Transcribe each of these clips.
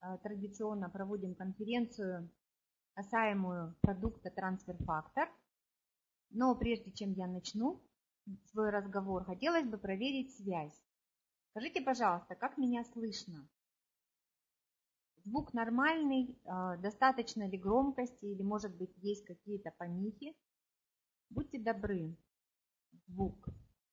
традиционно проводим конференцию, касаемую продукта TransferFactor. Но прежде чем я начну свой разговор, хотелось бы проверить связь. Скажите, пожалуйста, как меня слышно? Звук нормальный, достаточно ли громкости или, может быть, есть какие-то помехи? Будьте добры. Звук.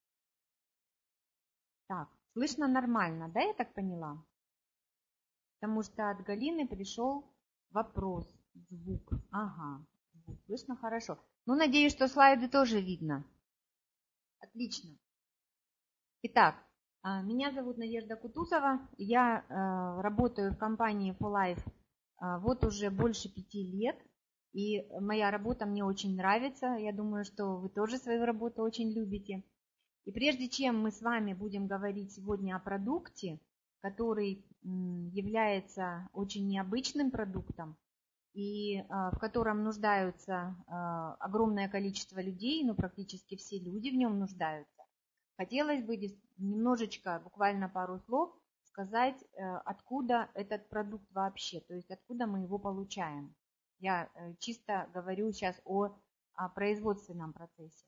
Так, слышно нормально, да, я так поняла? Потому что от Галины пришел вопрос. Звук. Ага, звук. Слышно хорошо. Ну, надеюсь, что слайды тоже видно. Отлично. Итак, меня зовут Надежда Кутузова. Я работаю в компании For Life вот уже больше 5 лет. И моя работа мне очень нравится. Я думаю, что вы тоже свою работу очень любите. И прежде чем мы с вами будем говорить сегодня о продукте, который является очень необычным продуктом и в котором нуждаются огромное количество людей, ну практически все люди в нем нуждаются, хотелось бы немножечко, буквально пару слов, сказать, откуда этот продукт вообще, то есть откуда мы его получаем. Я чисто говорю сейчас о производственном процессе.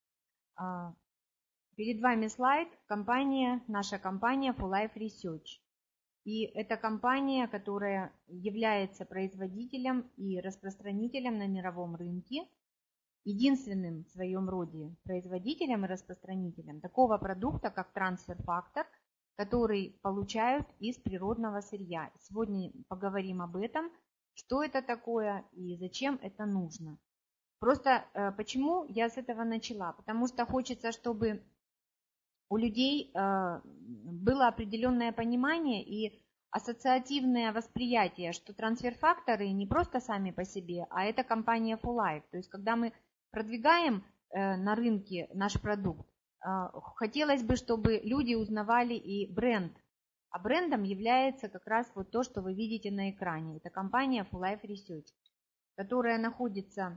Перед вами слайд, наша компания For Life Research. И это компания, которая является производителем и распространителем на мировом рынке, единственным в своем роде производителем и распространителем такого продукта, как TransferFactor, который получают из природного сырья. Сегодня поговорим об этом, что это такое и зачем это нужно. Просто почему я с этого начала? Потому что хочется, чтобы у людей было определенное понимание и ассоциативное восприятие, что трансфер-факторы не просто сами по себе, а это компания For Life. То есть, когда мы продвигаем на рынке наш продукт, хотелось бы, чтобы люди узнавали и бренд. А брендом является как раз вот то, что вы видите на экране. Это компания For Life Research, которая находится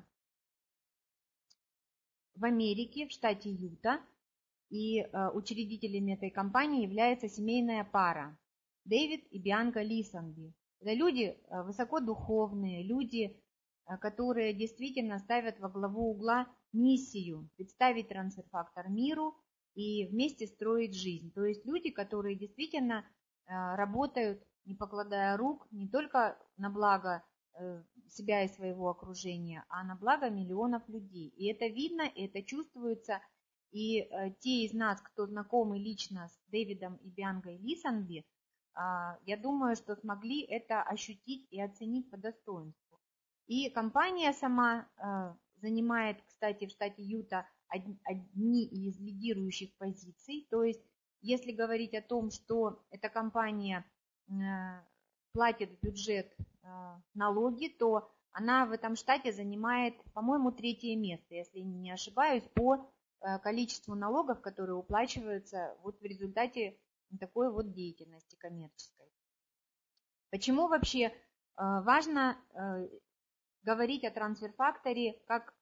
в Америке, в штате Юта. И учредителями этой компании является семейная пара Дэвид и Бианка Лисонби. Это люди высокодуховные, люди, которые действительно ставят во главу угла миссию представить трансфер-фактор миру и вместе строить жизнь. То есть люди, которые действительно работают, не покладая рук, не только на благо себя и своего окружения, а на благо миллионов людей. И это видно, и это чувствуется. И те из нас, кто знакомы лично с Дэвидом и Бианкой Лисонби, я думаю, что смогли это ощутить и оценить по достоинству. И компания сама занимает, кстати, в штате Юта одни из лидирующих позиций. То есть, если говорить о том, что эта компания платит в бюджет налоги, то она в этом штате занимает, по-моему, 3-е место, если не ошибаюсь, по количеству налогов, которые уплачиваются вот в результате такой вот деятельности коммерческой. Почему вообще важно говорить о трансфер-факторе как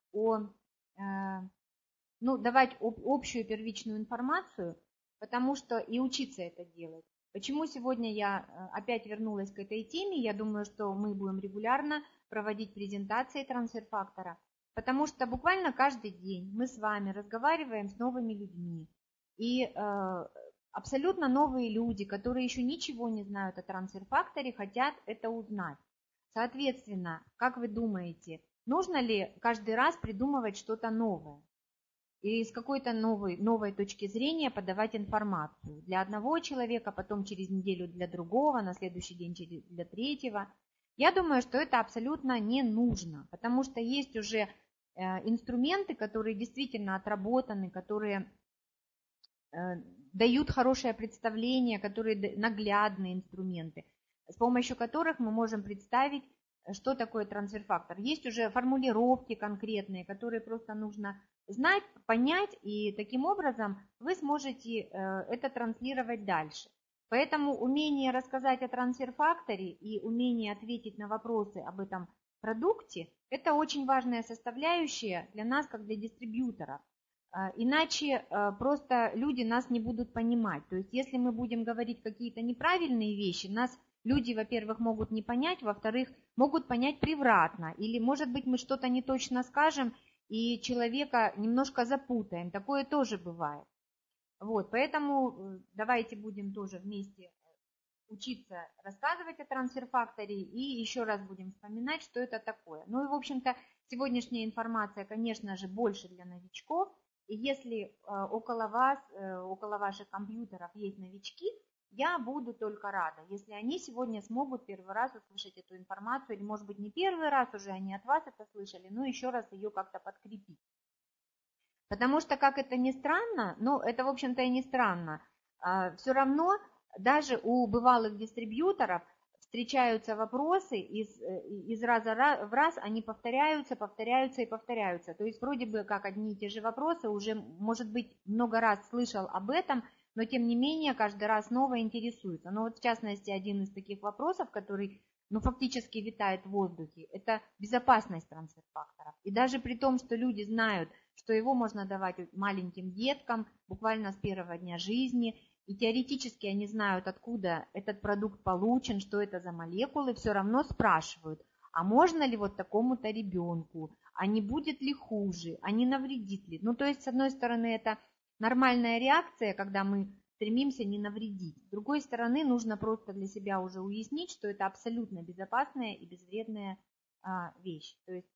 давать общую первичную информацию, потому что и учиться это делать. Почему сегодня я опять вернулась к этой теме? Я думаю, что мы будем регулярно проводить презентации трансфер-фактора. Потому что буквально каждый день мы с вами разговариваем с новыми людьми. И абсолютно новые люди, которые еще ничего не знают о трансфер-факторе, хотят это узнать. Соответственно, как вы думаете, нужно ли каждый раз придумывать что-то новое? И с какой-то новой точки зрения подавать информацию. Для одного человека, потом через неделю для другого, на следующий день для третьего. Я думаю, что это абсолютно не нужно, потому что есть уже инструменты, которые действительно отработаны, которые дают хорошее представление, которые наглядные инструменты, с помощью которых мы можем представить, что такое трансфер-фактор. Есть уже формулировки конкретные, которые просто нужно знать, понять, и таким образом вы сможете это транслировать дальше. Поэтому умение рассказать о трансфер-факторе и умение ответить на вопросы об этом продукте – это очень важная составляющая для нас, как для дистрибьютора. Иначе просто люди нас не будут понимать. То есть если мы будем говорить какие-то неправильные вещи, нас люди, во-первых, могут не понять, во-вторых, могут понять превратно, или, может быть, мы что-то не точно скажем, и человека немножко запутаем. Такое тоже бывает. Вот, поэтому давайте будем тоже вместе учиться рассказывать о трансфер-факторе и еще раз будем вспоминать, что это такое. Ну и, в общем-то, сегодняшняя информация, конечно же, больше для новичков. И если около вас, около ваших компьютеров есть новички, я буду только рада, если они сегодня смогут первый раз услышать эту информацию, или, может быть, не первый раз уже они от вас это слышали, но еще раз ее как-то подкрепить. Потому что, как это ни странно, но это, в общем-то, и не странно, все равно даже у бывалых дистрибьюторов встречаются вопросы, из раза в раз они повторяются и повторяются. То есть вроде бы как одни и те же вопросы, уже, может быть, много раз слышал об этом, но тем не менее каждый раз снова интересуется. Но вот в частности один из таких вопросов, который фактически витает в воздухе, это безопасность трансфер-факторов. И даже при том, что люди знают, что его можно давать маленьким деткам буквально с первого дня жизни, и теоретически они знают, откуда этот продукт получен, что это за молекулы, все равно спрашивают, а можно ли вот такому-то ребенку, а не будет ли хуже, а не навредит ли. Ну, то есть, с одной стороны, это нормальная реакция, когда мы стремимся не навредить. С другой стороны, нужно просто для себя уже уяснить, что это абсолютно безопасная и безвредная вещь. То есть,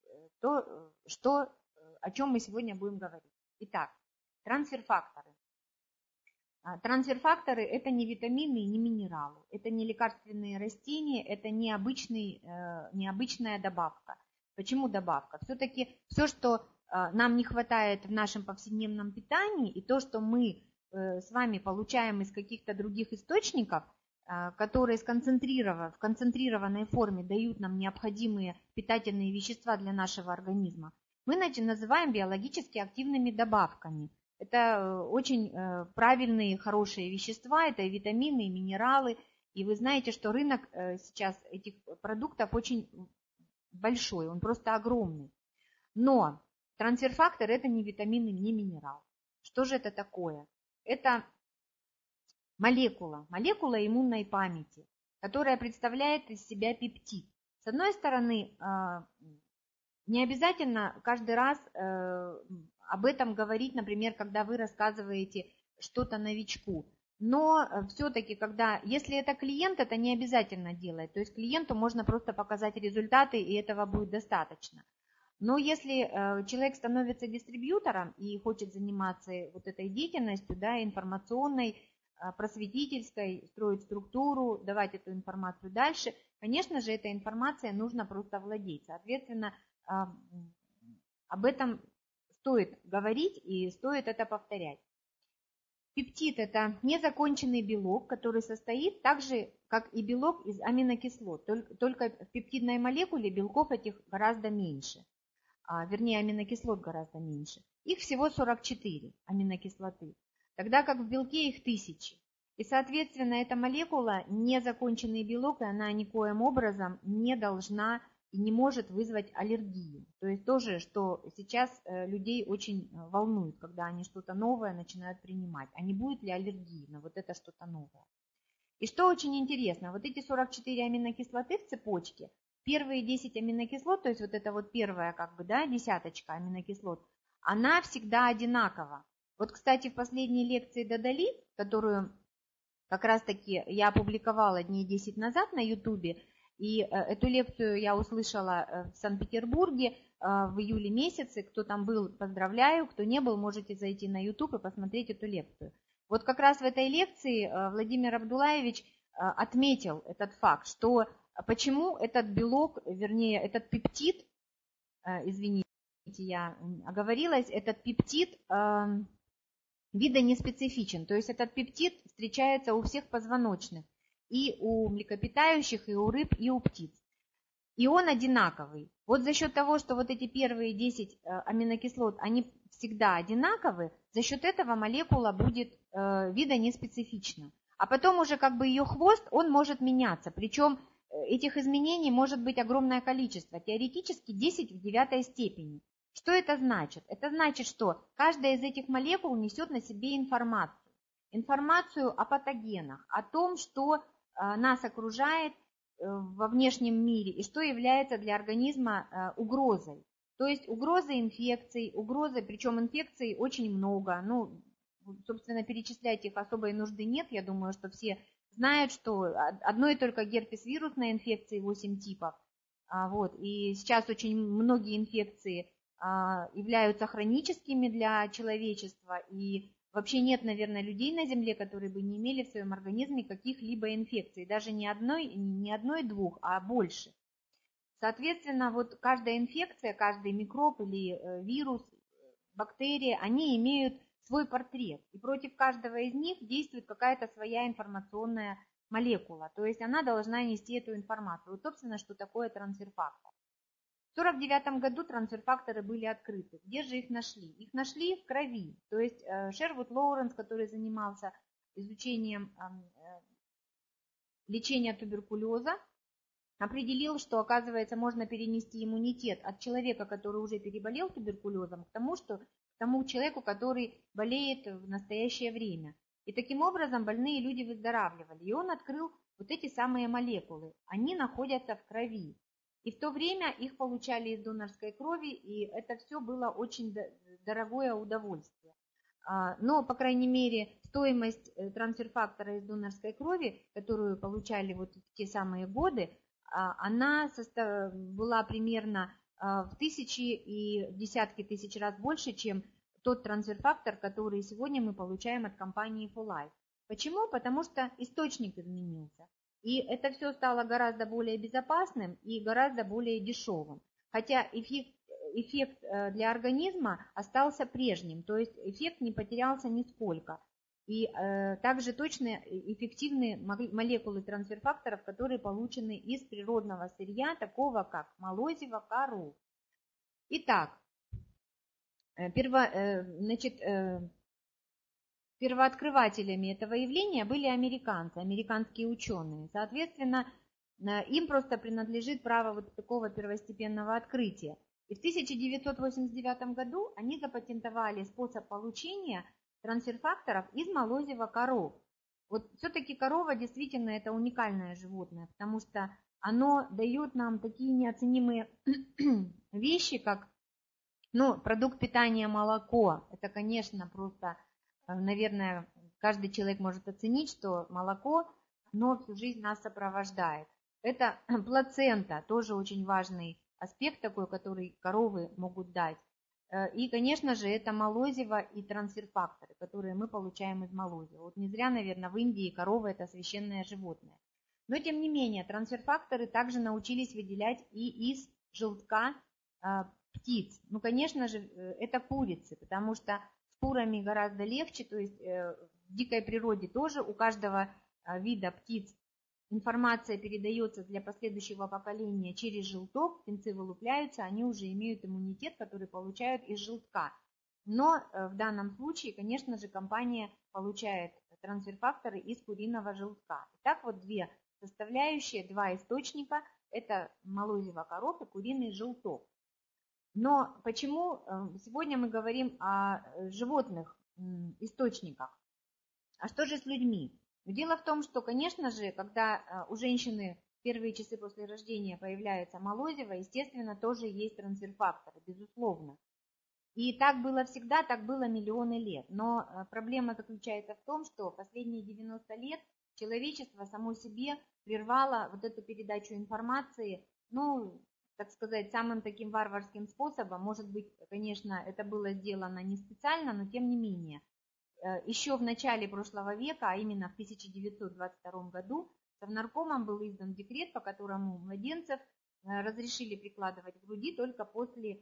о чем мы сегодня будем говорить. Итак, трансфер-факторы. Трансфер-факторы – это не витамины и не минералы, это не лекарственные растения, это не необычная добавка. Почему добавка? Все-таки все, что нам не хватает в нашем повседневном питании, и то, что мы с вами получаем из каких-то других источников, которые в концентрированной форме дают нам необходимые питательные вещества для нашего организма, мы называем биологически активными добавками. Это очень правильные, хорошие вещества, это и витамины, и минералы. И вы знаете, что рынок сейчас этих продуктов очень большой, он просто огромный. Но трансфер-фактор – это не витамины, не минерал. Что же это такое? Это молекула иммунной памяти, которая представляет из себя пептид. С одной стороны, не обязательно каждый раз об этом говорить, например, когда вы рассказываете что-то новичку. Но все-таки, если это клиент, это не обязательно делать. То есть клиенту можно просто показать результаты, и этого будет достаточно. Но если человек становится дистрибьютором и хочет заниматься вот этой деятельностью, да, информационной, просветительской, строить структуру, давать эту информацию дальше, конечно же, этой информацией нужно просто владеть. Соответственно, об этом стоит говорить и стоит это повторять. Пептид – это незаконченный белок, который состоит так же, как и белок из аминокислот. Только в пептидной молекуле белков этих гораздо меньше. Вернее, аминокислот гораздо меньше. Их всего 44 аминокислоты, тогда как в белке их 1000. И, соответственно, эта молекула незаконченный белок, и она никоим образом не должна и не может вызвать аллергию. То есть тоже, что сейчас людей очень волнует, когда они что-то новое начинают принимать. А не будет ли аллергии на вот это что-то новое? И что очень интересно, вот эти 44 аминокислоты в цепочке, первые 10 аминокислот, то есть вот это вот первая десяточка аминокислот, она всегда одинакова. Вот, кстати, в последней лекции Дадали, которую как раз-таки я опубликовала дней 10 назад на Ютубе, и эту лекцию я услышала в Санкт-Петербурге в июле месяце. Кто там был, поздравляю. Кто не был, можете зайти на YouTube и посмотреть эту лекцию. Вот как раз в этой лекции Владимир Абдулаевич отметил этот факт, что почему этот белок, вернее, этот пептид, извините, я оговорилась, этот пептид вида не специфичен. То есть этот пептид встречается у всех позвоночных. И у млекопитающих, и у рыб, и у птиц. И он одинаковый. Вот за счет того, что вот эти первые 10 аминокислот, они всегда одинаковы, за счет этого молекула будет вида неспецифична. А потом уже ее хвост, он может меняться. Причем этих изменений может быть огромное количество. Теоретически 10 в 9 степени. Что это значит? Это значит, что каждая из этих молекул несет на себе информацию. Информацию о патогенах, о том, что нас окружает во внешнем мире и что является для организма угрозой. То есть угрозы инфекций, причем инфекций очень много. Ну, собственно, перечислять их особой нужды нет. Я думаю, что все знают, что одной только герпес-вирусной инфекции 8 типов. Вот. И сейчас очень многие инфекции являются хроническими для человечества. И вообще нет, наверное, людей на Земле, которые бы не имели в своем организме каких-либо инфекций. Даже не одной-двух, а больше. Соответственно, вот каждая инфекция, каждый микроб или вирус, бактерия, они имеют свой портрет. И против каждого из них действует какая-то своя информационная молекула. То есть она должна нести эту информацию. Вот, собственно, что такое трансфер-фактор. В 1949 году трансфер-факторы были открыты. Где же их нашли? Их нашли в крови. То есть Шервуд Лоуренс, который занимался изучением лечения туберкулеза, определил, что, оказывается, можно перенести иммунитет от человека, который уже переболел туберкулезом, к тому человеку, который болеет в настоящее время. И таким образом больные люди выздоравливали. И он открыл вот эти самые молекулы. Они находятся в крови. И в то время их получали из донорской крови, и это все было очень дорогое удовольствие. Но, по крайней мере, стоимость трансфер-фактора из донорской крови, которую получали вот в те самые годы, она была примерно в тысячи и в десятки тысяч раз больше, чем тот трансфер-фактор, который сегодня мы получаем от компании For Life. Почему? Потому что источник изменился. И это все стало гораздо более безопасным и гораздо более дешевым. Хотя эффект для организма остался прежним, то есть эффект не потерялся нисколько. И также точно эффективны молекулы трансфер-факторов, которые получены из природного сырья, такого как молозиво, коров. Итак, первооткрывателями этого явления были американские ученые. Соответственно, им просто принадлежит право вот такого первостепенного открытия. И в 1989 году они запатентовали способ получения трансфер-факторов из молозива коров. Вот все-таки корова действительно это уникальное животное, потому что оно дает нам такие неоценимые вещи, как продукт питания молоко. Это, конечно, просто, наверное, каждый человек может оценить, что молоко, оно всю жизнь нас сопровождает. Это плацента, тоже очень важный аспект такой, который коровы могут дать. И, конечно же, это молозиво и трансфер-факторы, которые мы получаем из молозива. Вот не зря, наверное, в Индии корова – это священное животное. Но, тем не менее, трансфер-факторы также научились выделять и из желтка птиц. Ну, конечно же, это курицы, потому что с курами гораздо легче, то есть в дикой природе тоже у каждого вида птиц информация передается для последующего поколения через желток, птенцы вылупляются, они уже имеют иммунитет, который получают из желтка. Но в данном случае, конечно же, компания получает трансфер-факторы из куриного желтка. Итак, вот две составляющие, два источника – это молозиво коров и куриный желток. Но почему сегодня мы говорим о животных источниках? А что же с людьми? Дело в том, что, конечно же, когда у женщины в первые часы после рождения появляется молозиво, естественно, тоже есть трансфер-факторы, безусловно. И так было всегда, так было миллионы лет. Но проблема заключается в том, что последние 90 лет человечество само себе прервало вот эту передачу информации, так сказать, самым таким варварским способом. Может быть, конечно, это было сделано не специально, но тем не менее. Еще в начале прошлого века, а именно в 1922 году, Совнаркомом был издан декрет, по которому младенцев разрешили прикладывать к груди только после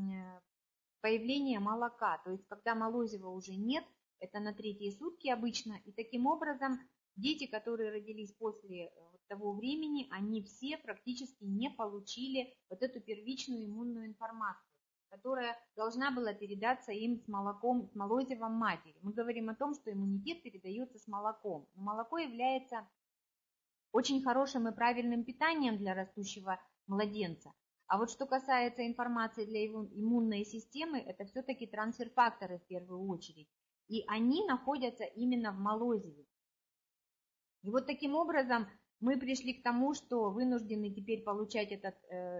появления молока. То есть, когда молозива уже нет, это на третьи сутки обычно. И таким образом дети, которые родились после того времени, они все практически не получили вот эту первичную иммунную информацию, которая должна была передаться им с молоком, с молозивом матери. Мы говорим о том, что иммунитет передается с молоком. Но молоко является очень хорошим и правильным питанием для растущего младенца. А вот что касается информации для его иммунной системы, это все-таки трансфер-факторы в первую очередь. И они находятся именно в молозиве. И вот таким образом мы пришли к тому, что вынуждены теперь получать этот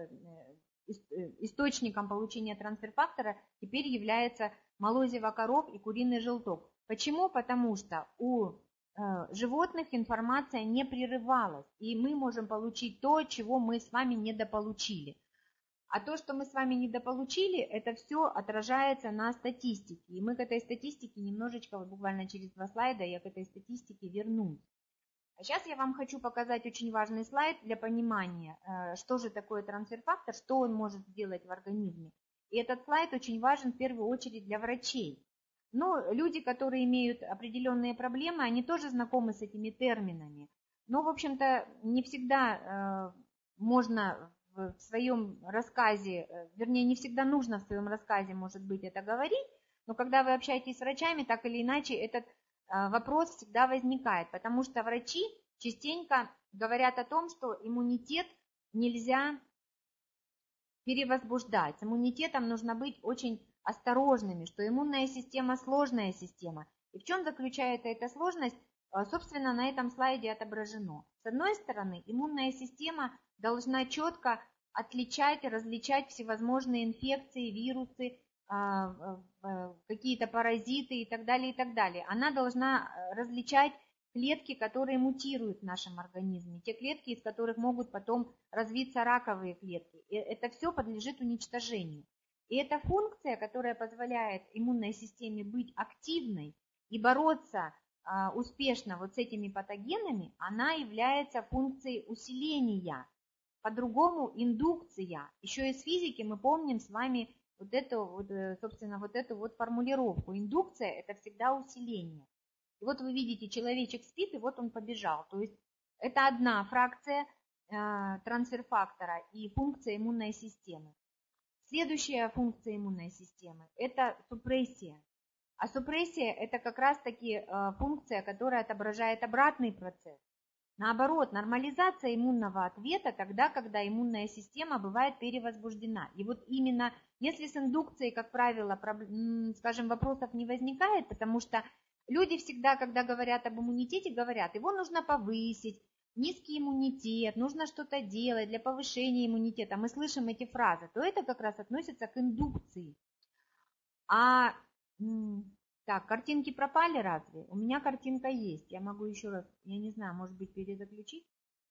источником получения трансфер-фактора теперь является молозиво коров и куриный желток. Почему? Потому что у животных информация не прерывалась, и мы можем получить то, чего мы с вами недополучили. А то, что мы с вами недополучили, это все отражается на статистике. И мы к этой статистике немножечко, вот буквально через 2 слайда, я к этой статистике вернусь. А сейчас я вам хочу показать очень важный слайд для понимания, что же такое трансфер-фактор, что он может сделать в организме. И этот слайд очень важен в первую очередь для врачей. Но люди, которые имеют определенные проблемы, они тоже знакомы с этими терминами. Но, в общем-то, не всегда можно в своем рассказе, вернее, не всегда нужно в своем рассказе, может быть, это говорить, но когда вы общаетесь с врачами, так или иначе, этот вопрос всегда возникает, потому что врачи частенько говорят о том, что иммунитет нельзя перевозбуждать. С иммунитетом нужно быть очень осторожными, что иммунная система сложная система. И в чем заключается эта сложность, собственно, на этом слайде отображено. С одной стороны, иммунная система должна четко отличать и различать всевозможные инфекции, вирусы, какие-то паразиты и так далее, и так далее. Она должна различать клетки, которые мутируют в нашем организме, те клетки, из которых могут потом развиться раковые клетки. И это все подлежит уничтожению. И эта функция, которая позволяет иммунной системе быть активной и бороться успешно вот с этими патогенами, она является функцией усиления, по-другому индукция. Еще из физики мы помним с вами вот эту формулировку. Индукция – это всегда усиление. И вот вы видите, человечек спит, и вот он побежал. То есть это одна фракция трансфер-фактора и функция иммунной системы. Следующая функция иммунной системы – это супрессия. А супрессия – это как раз-таки функция, которая отображает обратный процесс. Наоборот, нормализация иммунного ответа тогда, когда иммунная система бывает перевозбуждена. И вот именно если с индукцией, как правило, скажем, вопросов не возникает, потому что люди всегда, когда говорят об иммунитете, говорят, его нужно повысить, низкий иммунитет, нужно что-то делать для повышения иммунитета. Мы слышим эти фразы, то это как раз относится к индукции. Так, картинки пропали разве? У меня картинка есть. Я могу еще раз, я не знаю, может быть, перезаключить?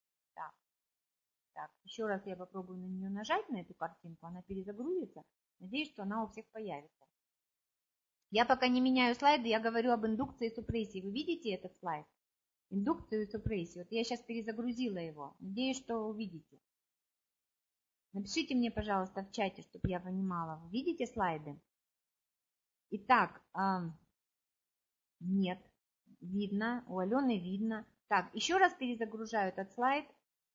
Так, еще раз я попробую на нее нажать, на эту картинку. Она перезагрузится. Надеюсь, что она у всех появится. Я пока не меняю слайды, я говорю об индукции и супрессии. Вы видите этот слайд? Индукцию и супрессию. Вот я сейчас перезагрузила его. Надеюсь, что увидите. Напишите мне, пожалуйста, в чате, чтобы я понимала. Вы видите слайды? Итак, нет, видно, у Алены видно. Так, еще раз перезагружаю этот слайд.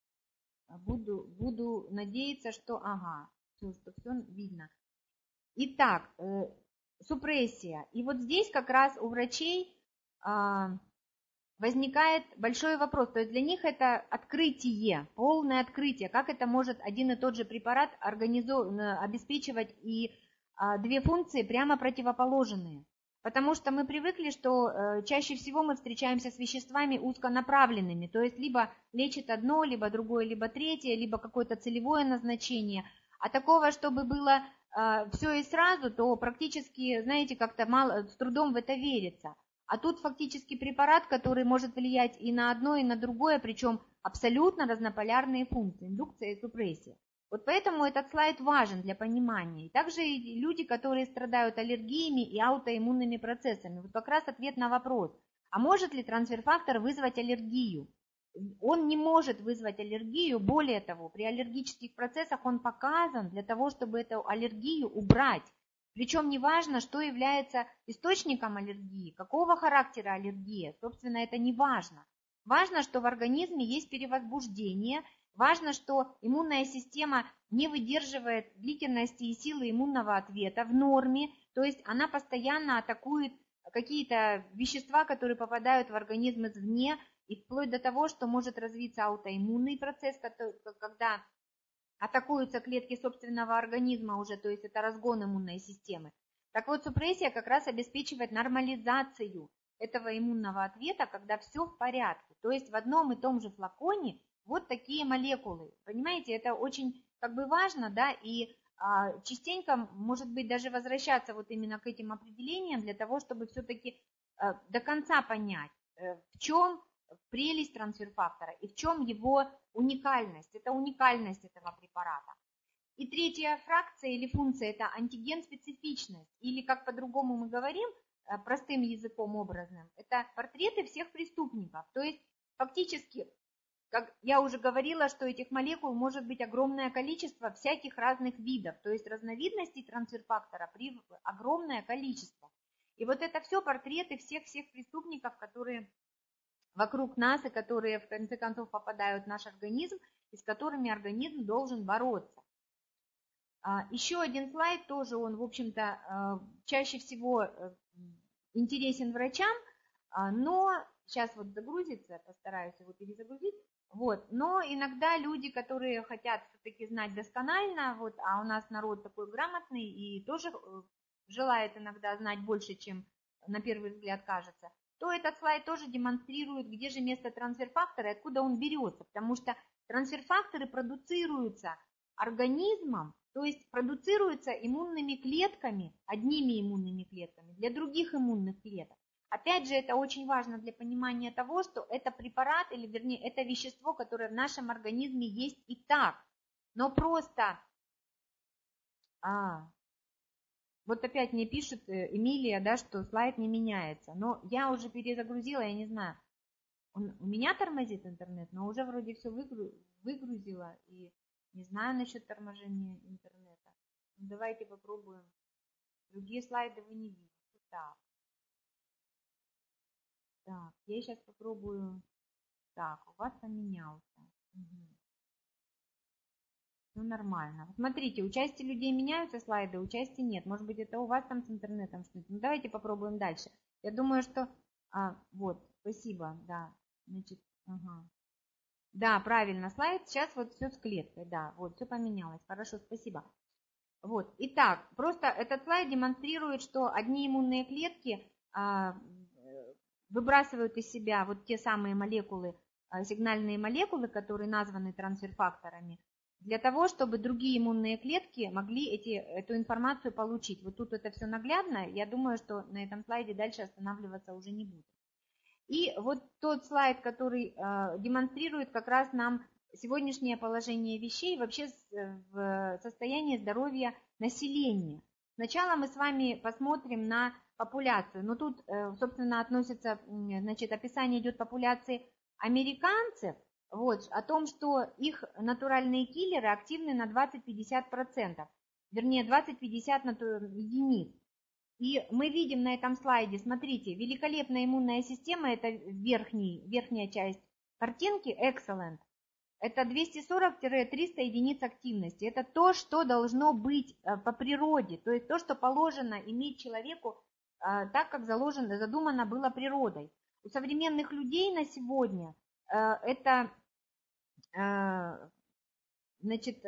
Буду надеяться, что, что все видно. Итак, супрессия. И вот здесь как раз у врачей возникает большой вопрос. То есть для них это открытие, полное открытие. Как это может один и тот же препарат обеспечивать и две функции прямо противоположные. Потому что мы привыкли, что чаще всего мы встречаемся с веществами узконаправленными, то есть либо лечит одно, либо другое, либо третье, либо какое-то целевое назначение. А такого, чтобы было все и сразу, то практически, знаете, как-то с трудом в это верится. А тут фактически препарат, который может влиять и на одно, и на другое, причем абсолютно разнополярные функции, индукция и супрессия. Вот поэтому этот слайд важен для понимания. И также и люди, которые страдают аллергиями и аутоиммунными процессами. Вот как раз ответ на вопрос, а может ли трансфер-фактор вызвать аллергию? Он не может вызвать аллергию, более того, при аллергических процессах он показан для того, чтобы эту аллергию убрать. Причем не важно, что является источником аллергии, какого характера аллергия, собственно, это не важно. Важно, что в организме есть перевозбуждение. Важно, что иммунная система не выдерживает длительности и силы иммунного ответа в норме, то есть она постоянно атакует какие-то вещества, которые попадают в организм извне, и вплоть до того, что может развиться аутоиммунный процесс, когда атакуются клетки собственного организма уже, то есть это разгон иммунной системы. Так вот, супрессия как раз обеспечивает нормализацию этого иммунного ответа, когда все в порядке. То есть в одном и том же флаконе вот такие молекулы. Понимаете, это очень как бы важно, да, и частенько, может быть, даже возвращаться вот именно к этим определениям для того, чтобы все-таки до конца понять, в чем прелесть трансфер-фактора и в чем его уникальность. Это уникальность этого препарата. И третья фракция или функция – это антиген-специфичность, или, как по-другому мы говорим, простым языком образным, это портреты всех преступников. То есть фактически, как я уже говорила, что этих молекул может быть огромное количество всяких разных видов, то есть разновидностей трансфер-фактора огромное количество. И вот это все портреты всех преступников, которые вокруг нас и которые в конце концов попадают в наш организм, и с которыми организм должен бороться. Еще один слайд, тоже он, в общем-то, чаще всего интересен врачам, но сейчас вот загрузится, постараюсь его перезагрузить. Вот. Но иногда люди, которые хотят все-таки знать досконально, вот, а у нас народ такой грамотный и тоже желает иногда знать больше, чем на первый взгляд кажется, то этот слайд тоже демонстрирует, где же место трансфер-фактора и откуда он берется. Потому что трансфер-факторы продуцируются организмом, то есть продуцируются иммунными клетками, одними иммунными клетками для других иммунных клеток. Опять же, это очень важно для понимания того, что это препарат, или вернее, это вещество, которое в нашем организме есть и так. Но просто, вот опять мне пишет Эмилия, да, что слайд не меняется. Но я уже перезагрузила, я не знаю, у меня тормозит интернет, но уже вроде все выгрузила, и не знаю насчет торможения интернета. Ну, давайте попробуем. Другие слайды вы не видите. Так, я сейчас попробую. Так, у вас поменялся. Угу. Ну, нормально. Смотрите, у части людей меняются слайды, у части нет. Может быть, это у вас там с интернетом что-то. Ну, давайте попробуем дальше. Я думаю, что... вот, спасибо, да. Значит, ага. Да, правильно, слайд. Сейчас вот все с клеткой, да. Вот, все поменялось. Хорошо, спасибо. Вот, итак, просто этот слайд демонстрирует, что одни иммунные клетки выбрасывают из себя вот те самые молекулы, сигнальные молекулы, которые названы трансфер-факторами, для того, чтобы другие иммунные клетки могли эту информацию получить. Вот тут это все наглядно, я думаю, что на этом слайде дальше останавливаться уже не буду. И вот тот слайд, который демонстрирует как раз нам сегодняшнее положение вещей, вообще в состоянии здоровья населения. Сначала мы с вами посмотрим на популяцию. Но тут, собственно, относится, значит, описание идет популяции американцев, вот, о том, что их натуральные киллеры активны на 20-50%, вернее 20-50 единиц. И мы видим на этом слайде, смотрите, великолепная иммунная система, это верхняя часть картинки, excellent. Это 240-300 единиц активности. Это то, что должно быть по природе, то есть то, что положено иметь человеку так, как задумано было природой. У современных людей на сегодня это, значит,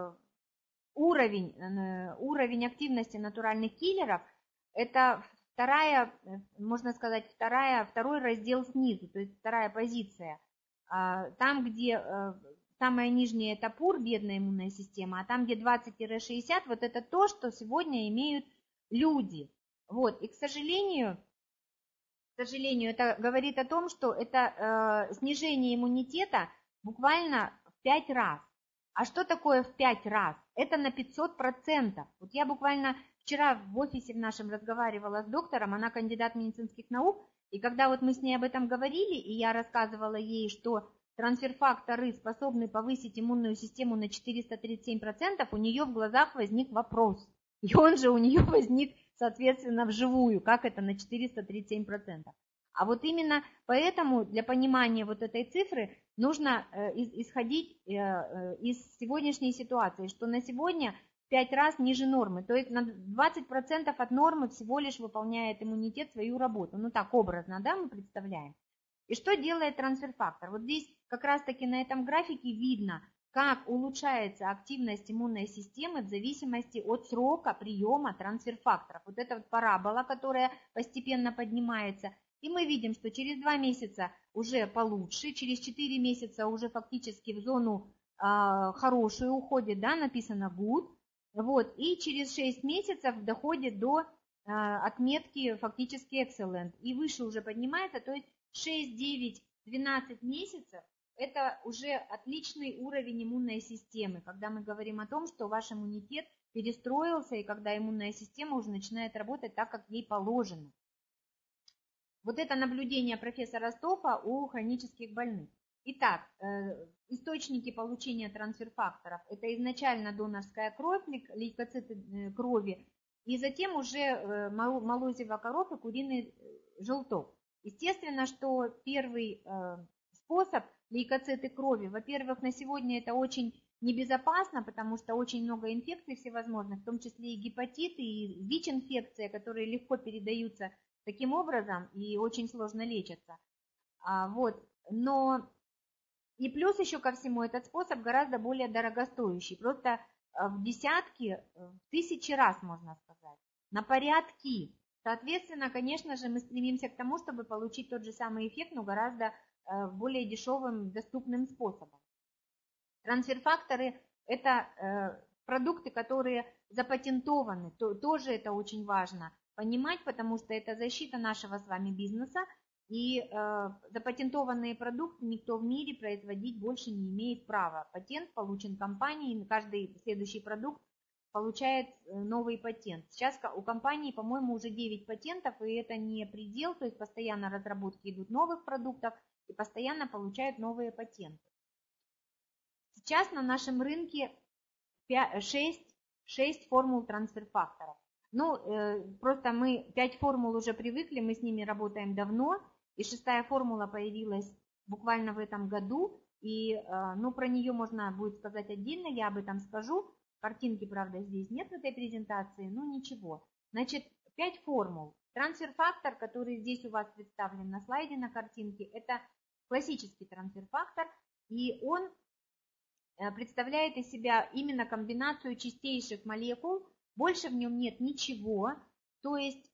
уровень активности натуральных киллеров, это можно сказать, второй раздел снизу, то есть вторая позиция. Там, где самая нижняя это ПУР, бедная иммунная система, а там, где 20-60, вот это то, что сегодня имеют люди. Вот. И, к сожалению, это говорит о том, что это снижение иммунитета буквально в 5 раз. А что такое в 5 раз? Это на 500%. Вот я буквально вчера в офисе в нашем разговаривала с доктором, она кандидат медицинских наук, и когда вот мы с ней об этом говорили, и я рассказывала ей, что трансфер-факторы способны повысить иммунную систему на 437%, у нее в глазах возник вопрос. И он же у нее возник, соответственно, вживую, как это на 437%. А вот именно поэтому для понимания вот этой цифры нужно исходить из сегодняшней ситуации, что на сегодня 5 раз ниже нормы, то есть на 20% от нормы всего лишь выполняет иммунитет свою работу. Ну так образно, да, мы представляем. И что делает трансфер-фактор? Вот здесь как раз-таки на этом графике видно, как улучшается активность иммунной системы в зависимости от срока приема трансфер-факторов. Вот это вот парабола, которая постепенно поднимается. И мы видим, что через 2 месяца уже получше, через 4 месяца уже фактически в зону хорошую уходит, да, написано good, вот, и через 6 месяцев доходит до отметки фактически excellent, и выше уже поднимается, то есть 6, 9, 12 месяцев это уже отличный уровень иммунной системы, когда мы говорим о том, что ваш иммунитет перестроился, и когда иммунная система уже начинает работать так, как ей положено. Вот это наблюдение профессора Стофа у хронических больных. Итак, источники получения трансфер-факторов – это изначально донорская кровь, лейкоциты крови, и затем уже молозиво коров и куриный желток. Естественно, что первый способ лейкоциты крови, во-первых, на сегодня это очень небезопасно, потому что очень много инфекций всевозможных, в том числе и гепатиты, и ВИЧ-инфекция, которые легко передаются таким образом и очень сложно лечатся. Вот. Но и плюс еще ко всему этот способ гораздо более дорогостоящий, просто в десятки, в тысячи раз, можно сказать, на порядки. Соответственно, конечно же, мы стремимся к тому, чтобы получить тот же самый эффект, но гораздо более дешевым, доступным способом. Трансфер-факторы – это продукты, которые запатентованы, тоже это очень важно понимать, потому что это защита нашего с вами бизнеса, и запатентованные продукты никто в мире производить больше не имеет права. Патент получен компанией, и каждый следующий продукт получает новый патент. Сейчас у компании, по-моему, уже 9 патентов, и это не предел, то есть постоянно разработки идут новых продуктов и постоянно получают новые патенты. Сейчас на нашем рынке 6 формул трансфер-факторов. Ну, просто мы 5 формул уже привыкли, мы с ними работаем давно, и 6-я формула появилась буквально в этом году, и ну, про нее можно будет сказать отдельно, я об этом скажу. Картинки, правда, здесь нет в этой презентации, но ничего. Значит, 5 формул. Трансфер-фактор, который здесь у вас представлен на слайде на картинке, это классический трансфер-фактор, и он представляет из себя именно комбинацию чистейших молекул, больше в нем нет ничего, то есть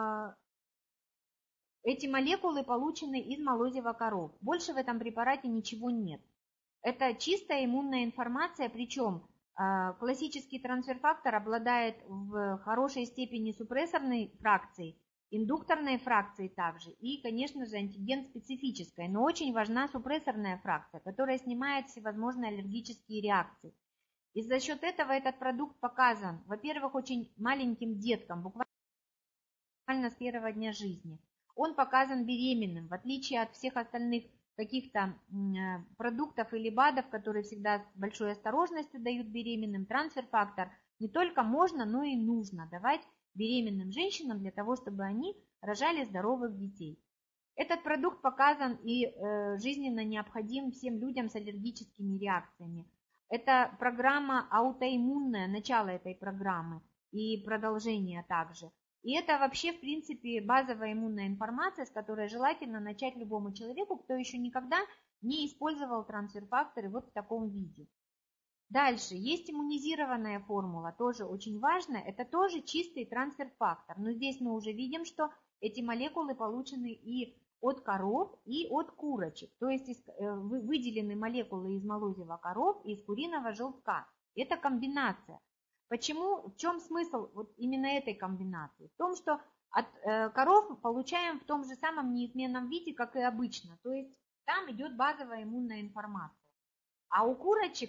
эти молекулы получены из молозива коров, больше в этом препарате ничего нет. Это чистая иммунная информация, причем классический трансфер-фактор обладает в хорошей степени супрессорной фракцией, индукторной фракцией также и, конечно же, антиген-специфической, но очень важна супрессорная фракция, которая снимает всевозможные аллергические реакции. И за счет этого этот продукт показан, во-первых, очень маленьким деткам, буквально с первого дня жизни. Он показан беременным, в отличие от всех остальных каких-то продуктов или БАДов, которые всегда с большой осторожностью дают беременным. Трансфер-фактор не только можно, но и нужно давать беременным женщинам для того, чтобы они рожали здоровых детей. Этот продукт показан и жизненно необходим всем людям с аллергическими реакциями. Это программа аутоиммунная, начало этой программы и продолжение также. И это вообще, в принципе, базовая иммунная информация, с которой желательно начать любому человеку, кто еще никогда не использовал трансфер-факторы вот в таком виде. Дальше, есть иммунизированная формула, тоже очень важная, это тоже чистый трансфер-фактор. Но здесь мы уже видим, что эти молекулы получены и от коров, и от курочек. То есть выделены молекулы из молозива коров и из куриного желтка. Это комбинация. Почему, в чем смысл вот именно этой комбинации? В том, что от коров получаем в том же самом неизменном виде, как и обычно. То есть там идет базовая иммунная информация. А у курочек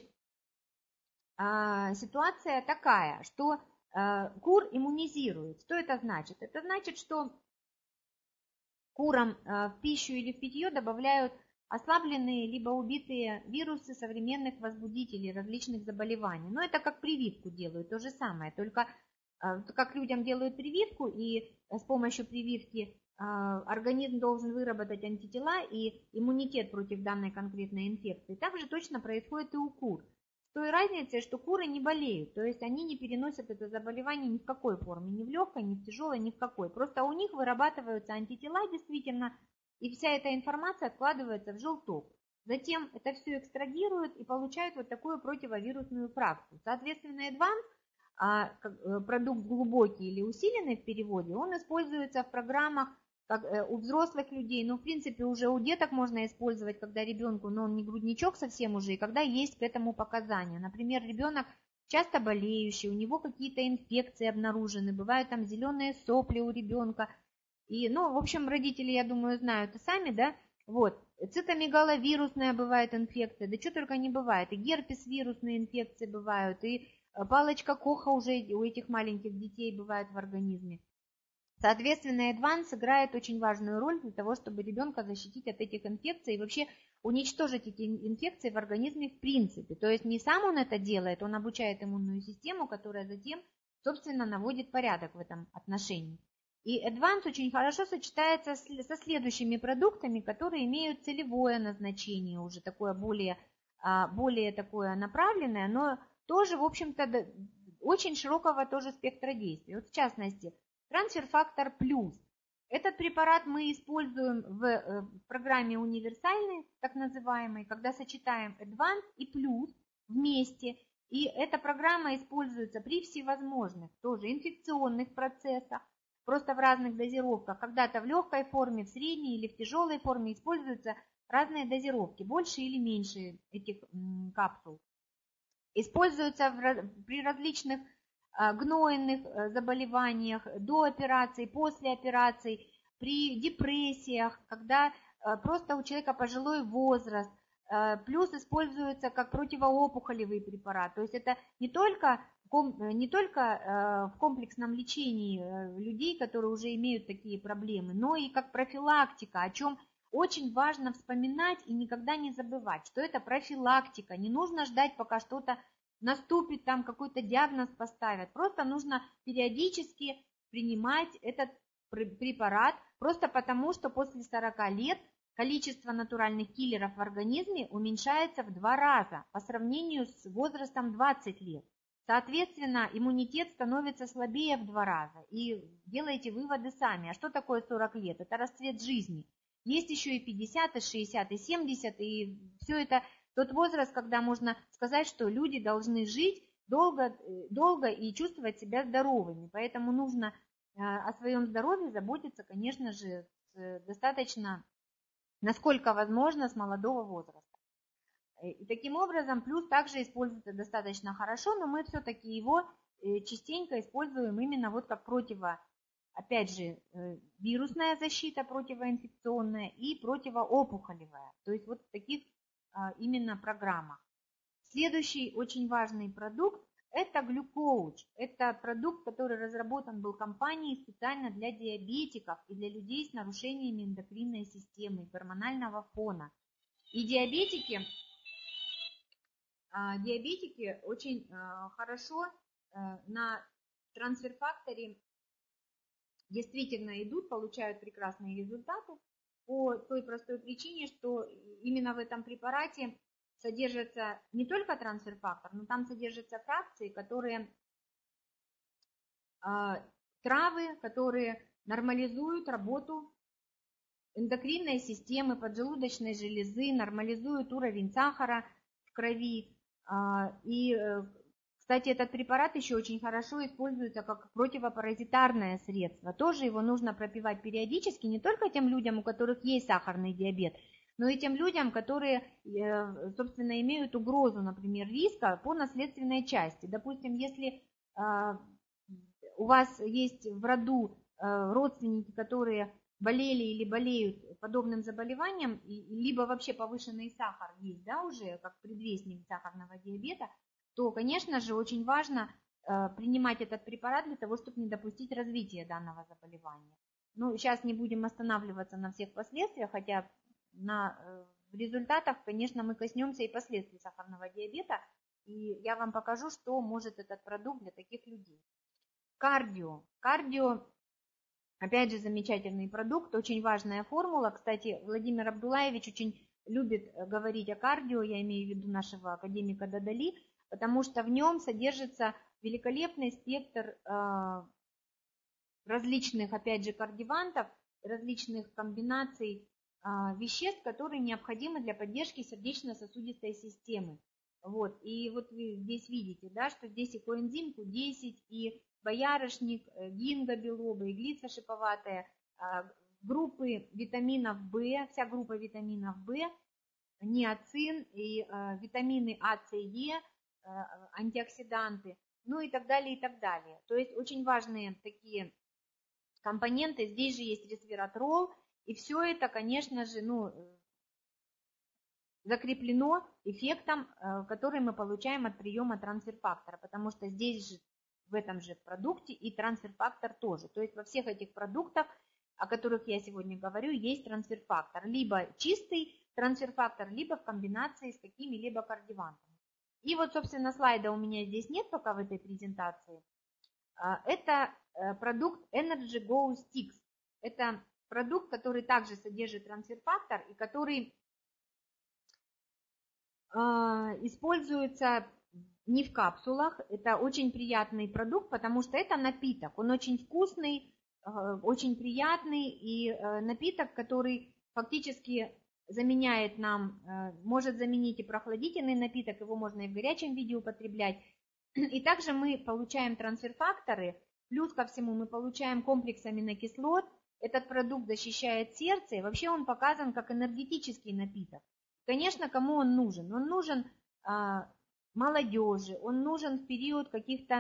ситуация такая, что кур иммунизирует. Что это значит? Это значит, что курам в пищу или в питье добавляют ослабленные либо убитые вирусы современных возбудителей различных заболеваний. Но это как прививку делают, то же самое, только как людям делают прививку, и с помощью прививки организм должен выработать антитела и иммунитет против данной конкретной инфекции. Также точно происходит и у кур. С той разницей, что куры не болеют, то есть они не переносят это заболевание ни в какой форме, ни в легкой, ни в тяжелой, ни в какой. Просто у них вырабатываются антитела действительно, и вся эта информация откладывается в желток. Затем это все экстрагируют и получают вот такую противовирусную фракцию. Соответственно, Advanced, продукт глубокий или усиленный в переводе, он используется в программах у взрослых людей, в принципе, уже у деток можно использовать, когда ребенку, но он не грудничок совсем уже, и когда есть к этому показания. Например, ребенок часто болеющий, у него какие-то инфекции обнаружены, бывают там зеленые сопли у ребенка. И, в общем, родители, я думаю, знают и сами, да, вот. Цитомегаловирусная бывает инфекция, да что только не бывает. И герпес-вирусные инфекции бывают, и палочка Коха уже у этих маленьких детей бывает в организме. Соответственно, Advance играет очень важную роль для того, чтобы ребенка защитить от этих инфекций и вообще уничтожить эти инфекции в организме в принципе. То есть не сам он это делает, он обучает иммунную систему, которая затем, собственно, наводит порядок в этом отношении. И Advance очень хорошо сочетается со следующими продуктами, которые имеют целевое назначение, уже такое более такое направленное, но тоже, в общем-то, очень широкого тоже спектра действий. Вот в частности, Трансфер-фактор плюс. Этот препарат мы используем в программе универсальной, так называемой, когда сочетаем Advance и плюс вместе. И эта программа используется при всевозможных тоже инфекционных процессах, просто в разных дозировках. Когда-то в легкой форме, в средней или в тяжелой форме используются разные дозировки, больше или меньше этих капсул. Используются при различных гнойных заболеваниях, до операций, после операций, при депрессиях, когда просто у человека пожилой возраст, плюс используется как противоопухолевый препарат. То есть это не только в комплексном лечении людей, которые уже имеют такие проблемы, но и как профилактика, о чем очень важно вспоминать и никогда не забывать, что это профилактика, не нужно ждать, пока что-то наступит, там какой-то диагноз поставят. Просто нужно периодически принимать этот препарат, просто потому, что после 40 лет количество натуральных киллеров в организме уменьшается в 2 раза по сравнению с возрастом 20 лет. Соответственно, иммунитет становится слабее в 2 раза. И делайте выводы сами. А что такое 40 лет? Это расцвет жизни. Есть еще и 50, и 60, и 70, и все это тот возраст, когда можно сказать, что люди должны жить долго и чувствовать себя здоровыми. Поэтому нужно о своем здоровье заботиться, конечно же, достаточно, насколько возможно, с молодого возраста. И таким образом, плюс также используется достаточно хорошо, но мы все-таки его частенько используем именно вот как опять же, вирусная защита противоинфекционная и противоопухолевая. То есть вот в таких именно программах. Следующий очень важный продукт – это Glucoach. Это продукт, который разработан был компанией специально для диабетиков и для людей с нарушениями эндокринной системы, гормонального фона. И диабетики очень хорошо на трансфер-факторе действительно идут, получают прекрасные результаты по той простой причине, что именно в этом препарате содержится не только трансфер-фактор, но там содержатся фракции, травы, которые нормализуют работу эндокринной системы, поджелудочной железы, нормализуют уровень сахара в крови. И, кстати, этот препарат еще очень хорошо используется как противопаразитарное средство. Тоже его нужно пропивать периодически не только тем людям, у которых есть сахарный диабет, но и тем людям, которые, собственно, имеют угрозу, например, риска по наследственной части. Допустим, если у вас есть в роду родственники, которые болели или болеют подобным заболеванием, либо вообще повышенный сахар есть, да, уже как предвестник сахарного диабета, то, конечно же, очень важно принимать этот препарат для того, чтобы не допустить развития данного заболевания. Ну, сейчас не будем останавливаться на всех последствиях, хотя в результатах, конечно, мы коснемся и последствий сахарного диабета, и я вам покажу, что может этот продукт для таких людей. Кардио. Кардио, опять же, замечательный продукт, очень важная формула. Кстати, Владимир Абдулаевич очень любит говорить о кардио, я имею в виду нашего академика Дадали, потому что в нем содержится великолепный спектр различных, опять же, кардивантов, различных комбинаций веществ, которые необходимы для поддержки сердечно-сосудистой системы. Вот. И вот вы здесь видите, да, что здесь и коэнзим Q10, и боярышник, гинго белоба, иглица шиповатая, группы витаминов В, вся группа витаминов В, ниацин и витамины А, С, Е, антиоксиданты, ну и так далее, и так далее. То есть очень важные такие компоненты. Здесь же есть ресвератрол, и все это, конечно же, закреплено эффектом, который мы получаем от приема трансфер-фактора, потому что здесь же, в этом же продукте и трансфер-фактор тоже. То есть во всех этих продуктах, о которых я сегодня говорю, есть трансфер-фактор. Либо чистый трансфер-фактор, либо в комбинации с какими-либо коадъювантами. И вот, собственно, слайда у меня здесь нет пока в этой презентации. Это продукт Energy Go Sticks. Это продукт, который также содержит трансфер-фактор и который используется не в капсулах. Это очень приятный продукт, потому что это напиток. Он очень вкусный, очень приятный и напиток, который фактически заменяет нам, может заменить и прохладительный напиток, его можно и в горячем виде употреблять. И также мы получаем трансфер-факторы, плюс ко всему мы получаем комплекс аминокислот. Этот продукт защищает сердце, и вообще он показан как энергетический напиток. Конечно, кому он нужен? Он нужен молодежи, он нужен в период каких-то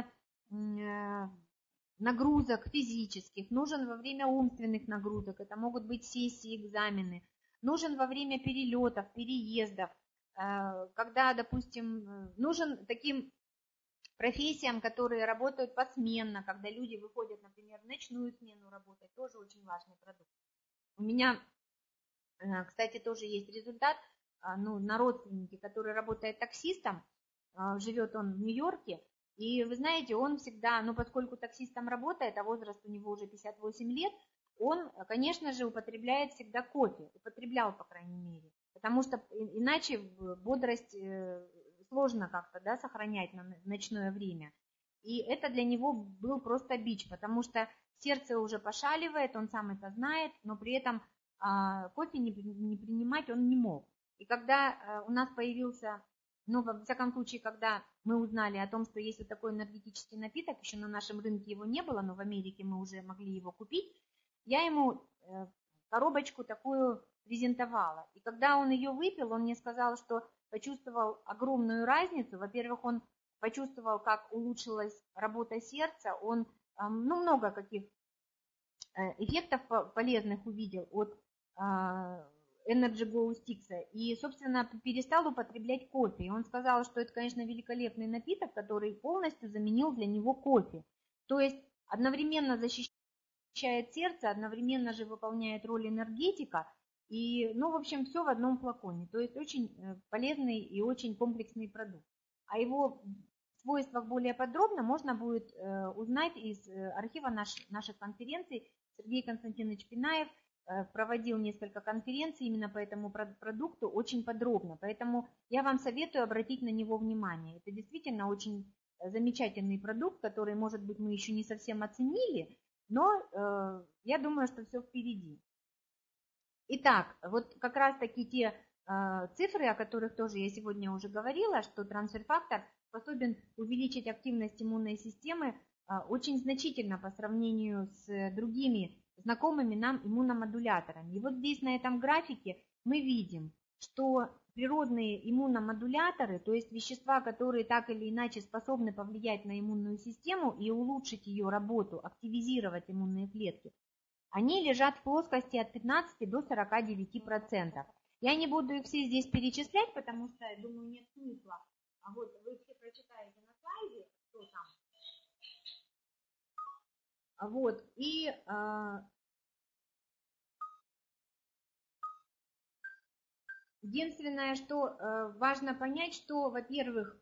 нагрузок физических, нужен во время умственных нагрузок, это могут быть сессии, экзамены, нужен во время перелетов, переездов, когда, допустим, нужен таким профессиям, которые работают посменно, когда люди выходят, например, в ночную смену работать, тоже очень важный продукт. У меня, кстати, тоже есть результат, на родственнике, который работает таксистом, живет он в Нью-Йорке, и вы знаете, он всегда, поскольку таксистом работает, а возраст у него уже 58 лет, он, конечно же, употребляет всегда кофе, употреблял, по крайней мере, потому что иначе бодрость сложно как-то, сохранять на ночное время. И это для него был просто бич, потому что сердце уже пошаливает, он сам это знает, но при этом кофе не принимать он не мог. И когда у нас появился, во всяком случае, когда мы узнали о том, что есть вот такой энергетический напиток, еще на нашем рынке его не было, но в Америке мы уже могли его купить, я ему коробочку такую презентовала. И когда он ее выпил, он мне сказал, что почувствовал огромную разницу. Во-первых, он почувствовал, как улучшилась работа сердца, он много каких эффектов полезных увидел от Energy Go Sticks. И, собственно, перестал употреблять кофе. И он сказал, что это, конечно, великолепный напиток, который полностью заменил для него кофе. То есть одновременно защищает сердце, одновременно же выполняет роль энергетика. И, в общем, все в одном флаконе. То есть очень полезный и очень комплексный продукт. О его свойствах более подробно можно будет узнать из архива наших конференций. Сергей Константинович Пинаев проводил несколько конференций именно по этому продукту очень подробно. Поэтому я вам советую обратить на него внимание. Это действительно очень замечательный продукт, который, может быть, мы еще не совсем оценили, но я думаю, что все впереди. Итак, вот как раз таки те цифры, о которых тоже я сегодня уже говорила, что трансфер-фактор способен увеличить активность иммунной системы очень значительно по сравнению с другими знакомыми нам иммуномодуляторами. И вот здесь на этом графике мы видим, что природные иммуномодуляторы, то есть вещества, которые так или иначе способны повлиять на иммунную систему и улучшить ее работу, активизировать иммунные клетки, они лежат в плоскости от 15 до 49%. Я не буду их все здесь перечислять, потому что, я думаю, нет смысла. А вот вы все прочитаете на слайде, что там. Вот, и единственное, что важно понять, что, во-первых,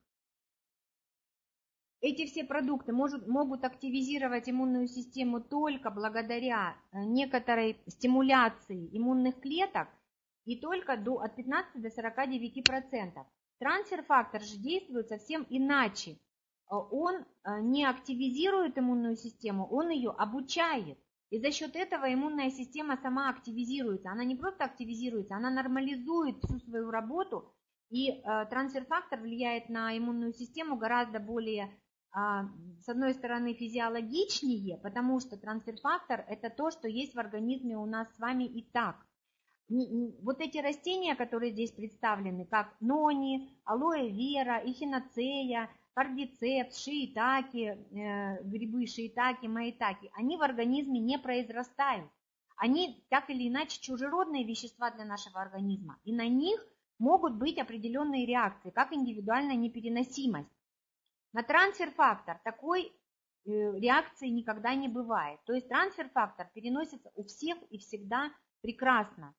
эти все продукты могут активизировать иммунную систему только благодаря некоторой стимуляции иммунных клеток и только от 15 до 49%. Трансфер-фактор же действует совсем иначе. Он не активизирует иммунную систему, он ее обучает. И за счет этого иммунная система сама активизируется. Она не просто активизируется, она нормализует всю свою работу. И трансфер-фактор влияет на иммунную систему гораздо более с одной стороны, физиологичнее, потому что трансфер-фактор – это то, что есть в организме у нас с вами и так. Вот эти растения, которые здесь представлены, как нони, алоэ вера, эхиноцея, кардицепс, шиитаки, грибы шиитаки, маитаки, они в организме не произрастают. Они так или иначе чужеродные вещества для нашего организма, и на них могут быть определенные реакции, как индивидуальная непереносимость. На трансфер-фактор такой реакции никогда не бывает. То есть трансфер-фактор переносится у всех и всегда прекрасно.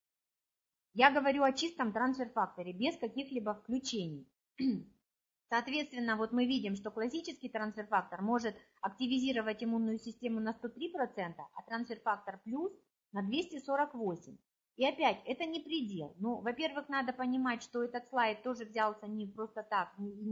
Я говорю о чистом трансфер-факторе, без каких-либо включений. Соответственно, вот мы видим, что классический трансфер-фактор может активизировать иммунную систему на 103%, а трансфер-фактор плюс на 248%. И опять, это не предел. Ну, во-первых, надо понимать, что этот слайд тоже взялся не просто так.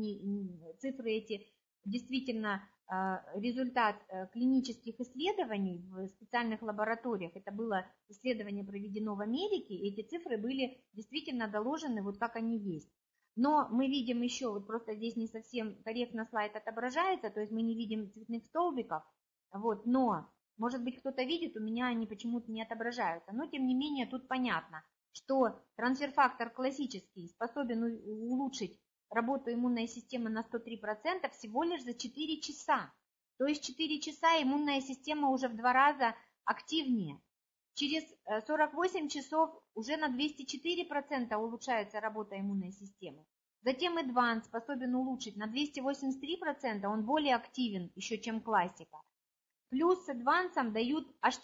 Цифры эти действительно результат клинических исследований в специальных лабораториях. Это было исследование проведено в Америке, и эти цифры были действительно доложены вот как они есть. Но мы видим еще, вот просто здесь не совсем корректно слайд отображается, то есть мы не видим цветных столбиков, вот, но, может быть, кто-то видит, у меня они почему-то не отображаются, но тем не менее тут понятно, что трансфер-фактор классический способен улучшить работу иммунной системы на 103% всего лишь за 4 часа. То есть 4 часа иммунная система уже в 2 раза активнее. Через 48 часов уже на 204% улучшается работа иммунной системы. Затем Advance способен улучшить на 283%, он более активен еще, чем классика. Плюс с Advance дают аж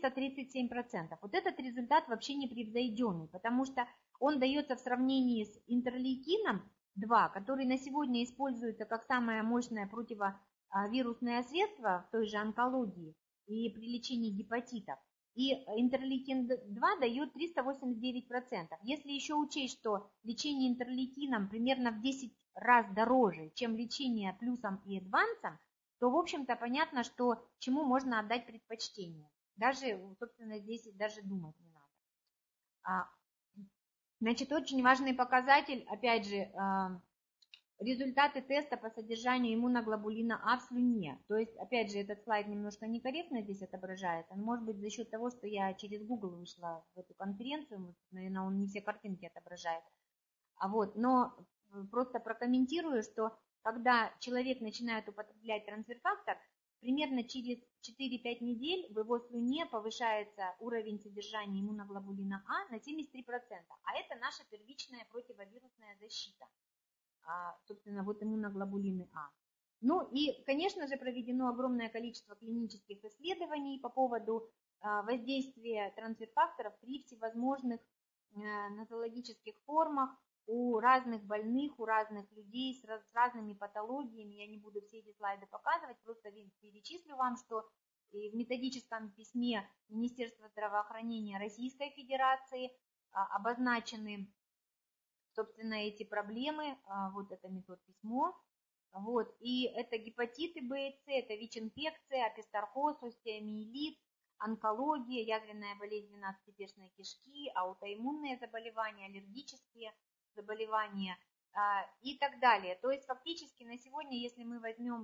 437%. Вот этот результат вообще непревзойденный, потому что он дается в сравнении с интерлейкином 2, который на сегодня используется как самое мощное противовирусное средство в той же онкологии и при лечении гепатитов. И интерлейкин-2 дает 389%. Если еще учесть, что лечение интерлейкином примерно в 10 раз дороже, чем лечение плюсом и адвансом, то, в общем-то, понятно, что чему можно отдать предпочтение. Даже, собственно, здесь даже думать не надо. Значит, очень важный показатель, опять же, результаты теста по содержанию иммуноглобулина А в слюне. То есть, опять же, этот слайд немножко некорректно здесь отображается. Может быть, за счет того, что я через Google вышла в эту конференцию, наверное, он не все картинки отображает. Но просто прокомментирую, что когда человек начинает употреблять трансфер-фактор, примерно через 4-5 недель в его слюне повышается уровень содержания иммуноглобулина А на 73%. А это наша первичная противовирусная защита. Собственно, вот иммуноглобулины А. Ну и, конечно же, проведено огромное количество клинических исследований по поводу воздействия трансфер-факторов при всевозможных нозологических формах у разных больных, у разных людей с разными патологиями. Я не буду все эти слайды показывать, просто перечислю вам, что в методическом письме Министерства здравоохранения Российской Федерации обозначены, собственно, эти проблемы, вот это метод-письмо, вот, и это гепатиты Б и С, это ВИЧ-инфекция, апистархоз, остеомиелит, онкология, язвенная болезнь 12-перстной кишки, аутоиммунные заболевания, аллергические заболевания и так далее. То есть фактически на сегодня, если мы возьмем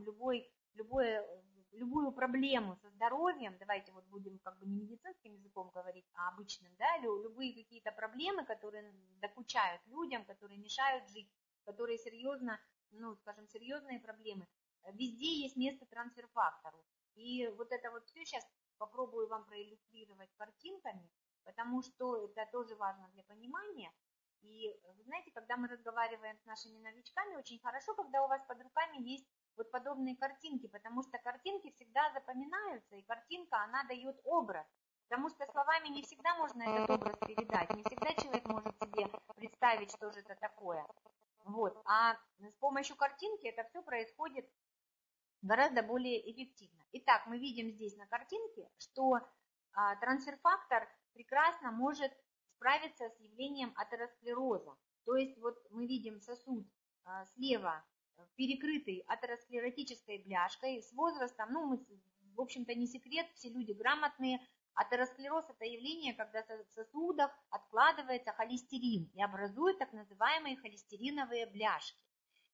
любую проблему со здоровьем, давайте вот будем как бы не медицинским языком говорить, а обычным, да, любые какие-то проблемы, которые докучают людям, которые мешают жить, которые серьезно, скажем, серьезные проблемы, везде есть место трансфер-фактору. И вот это вот все сейчас попробую вам проиллюстрировать картинками, потому что это тоже важно для понимания. И вы знаете, когда мы разговариваем с нашими новичками, очень хорошо, когда у вас под руками есть вот подобные картинки, потому что картинки всегда запоминаются, и картинка, она дает образ, потому что словами не всегда можно этот образ передать, не всегда человек может себе представить, что же это такое. Вот. А с помощью картинки это все происходит гораздо более эффективно. Итак, мы видим здесь на картинке, что трансфер-фактор прекрасно может справиться с явлением атеросклероза. То есть вот мы видим сосуд слева перекрытый атеросклеротической бляшкой с возрастом, в общем-то не секрет, все люди грамотные, атеросклероз это явление, когда в сосудах откладывается холестерин и образует так называемые холестериновые бляшки.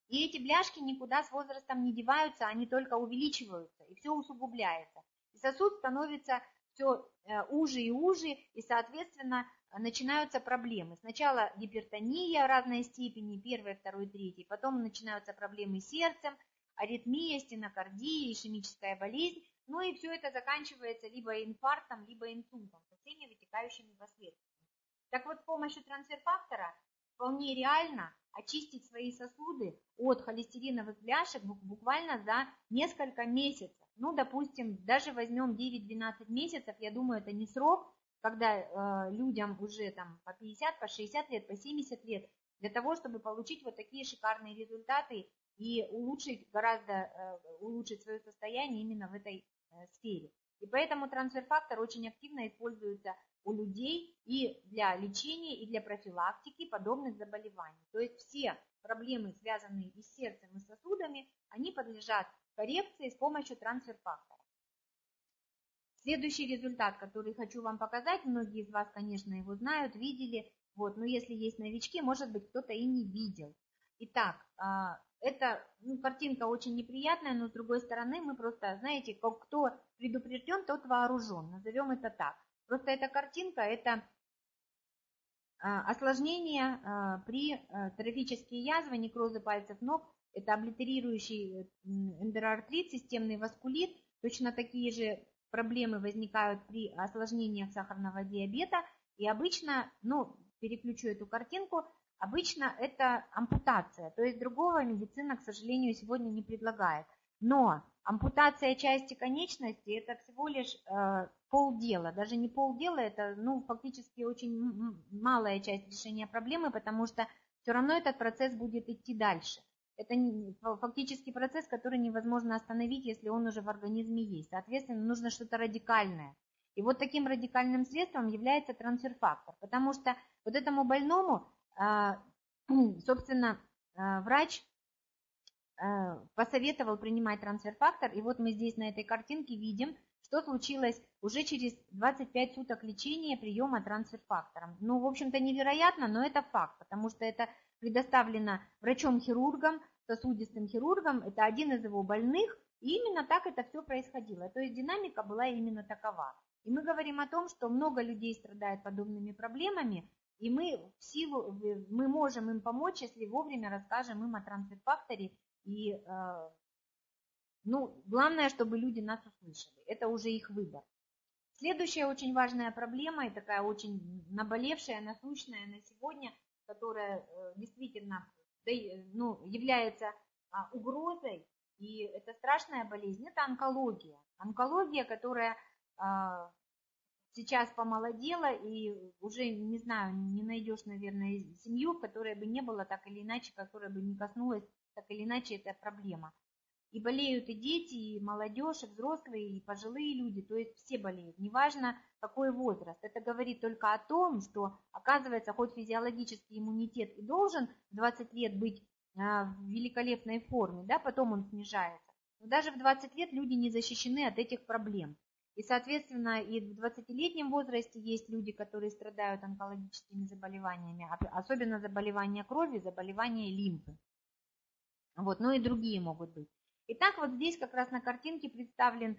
И эти бляшки никуда с возрастом не деваются, они только увеличиваются, и все усугубляется. И сосуд становится все уже и уже, и, соответственно, начинаются проблемы. Сначала гипертония разной степени, первой, второй, третьей, потом начинаются проблемы с сердцем, аритмия, стенокардия, ишемическая болезнь, ну и все это заканчивается либо инфарктом, либо инсультом, со всеми вытекающими последствиями. Так вот, с помощью трансфер-фактора вполне реально очистить свои сосуды от холестериновых бляшек буквально за несколько месяцев. Ну, допустим, даже возьмем 9-12 месяцев, я думаю, это не срок, когда людям уже там по 50, по 60 лет, по 70 лет, для того, чтобы получить вот такие шикарные результаты и гораздо улучшить свое состояние именно в этой сфере. И поэтому трансфер-фактор очень активно используется у людей и для лечения, и для профилактики подобных заболеваний. То есть все проблемы, связанные и с сердцем, и с сосудами, они подлежат коррекции с помощью трансфер-фактора. Следующий результат, который хочу вам показать, многие из вас, конечно, его знают, видели, вот, но если есть новички, может быть, кто-то и не видел. Итак, это картинка очень неприятная, но с другой стороны мы просто, знаете, кто предупрежден, тот вооружен, назовем это так. Просто эта картинка – это осложнение при трофические язвы, некрозы пальцев ног, это облитерирующий эндоартрит, системный васкулит, точно такие же проблемы возникают при осложнениях сахарного диабета, и обычно, переключу эту картинку, обычно это ампутация, то есть другого медицина, к сожалению, сегодня не предлагает. Но ампутация части конечности – это всего лишь полдела, даже не полдела, это фактически очень малая часть решения проблемы, потому что все равно этот процесс будет идти дальше. Это фактически процесс, который невозможно остановить, если он уже в организме есть. Соответственно, нужно что-то радикальное. И вот таким радикальным средством является трансфер-фактор, потому что вот этому больному, собственно, врач посоветовал принимать трансфер-фактор, и вот мы здесь на этой картинке видим, что случилось уже через 25 суток лечения приема трансфер-фактором. В общем-то, невероятно, но это факт, потому что это предоставлено врачом-хирургом, сосудистым хирургом, это один из его больных, и именно так это все происходило. То есть динамика была именно такова. И мы говорим о том, что много людей страдает подобными проблемами, и мы можем им помочь, если вовремя расскажем им о трансфер-факторе. И главное, чтобы люди нас услышали. Это уже их выбор. Следующая очень важная проблема, и такая очень наболевшая, насущная на сегодня, которая действительно является угрозой, и это страшная болезнь, это онкология. Онкология, которая сейчас помолодела, и уже, не знаю, не найдешь, наверное, семью, в которой бы не было так или иначе, которая бы не коснулась так или иначе эта проблема. И болеют и дети, и молодежь, и взрослые, и пожилые люди, то есть все болеют, неважно какой возраст. Это говорит только о том, что, оказывается, хоть физиологический иммунитет и должен в 20 лет быть в великолепной форме, да, потом он снижается, но даже в 20 лет люди не защищены от этих проблем. И, соответственно, и в 20-летнем возрасте есть люди, которые страдают онкологическими заболеваниями, особенно заболевания крови, заболевания лимфы. Вот, и другие могут быть. Итак, вот здесь как раз на картинке представлена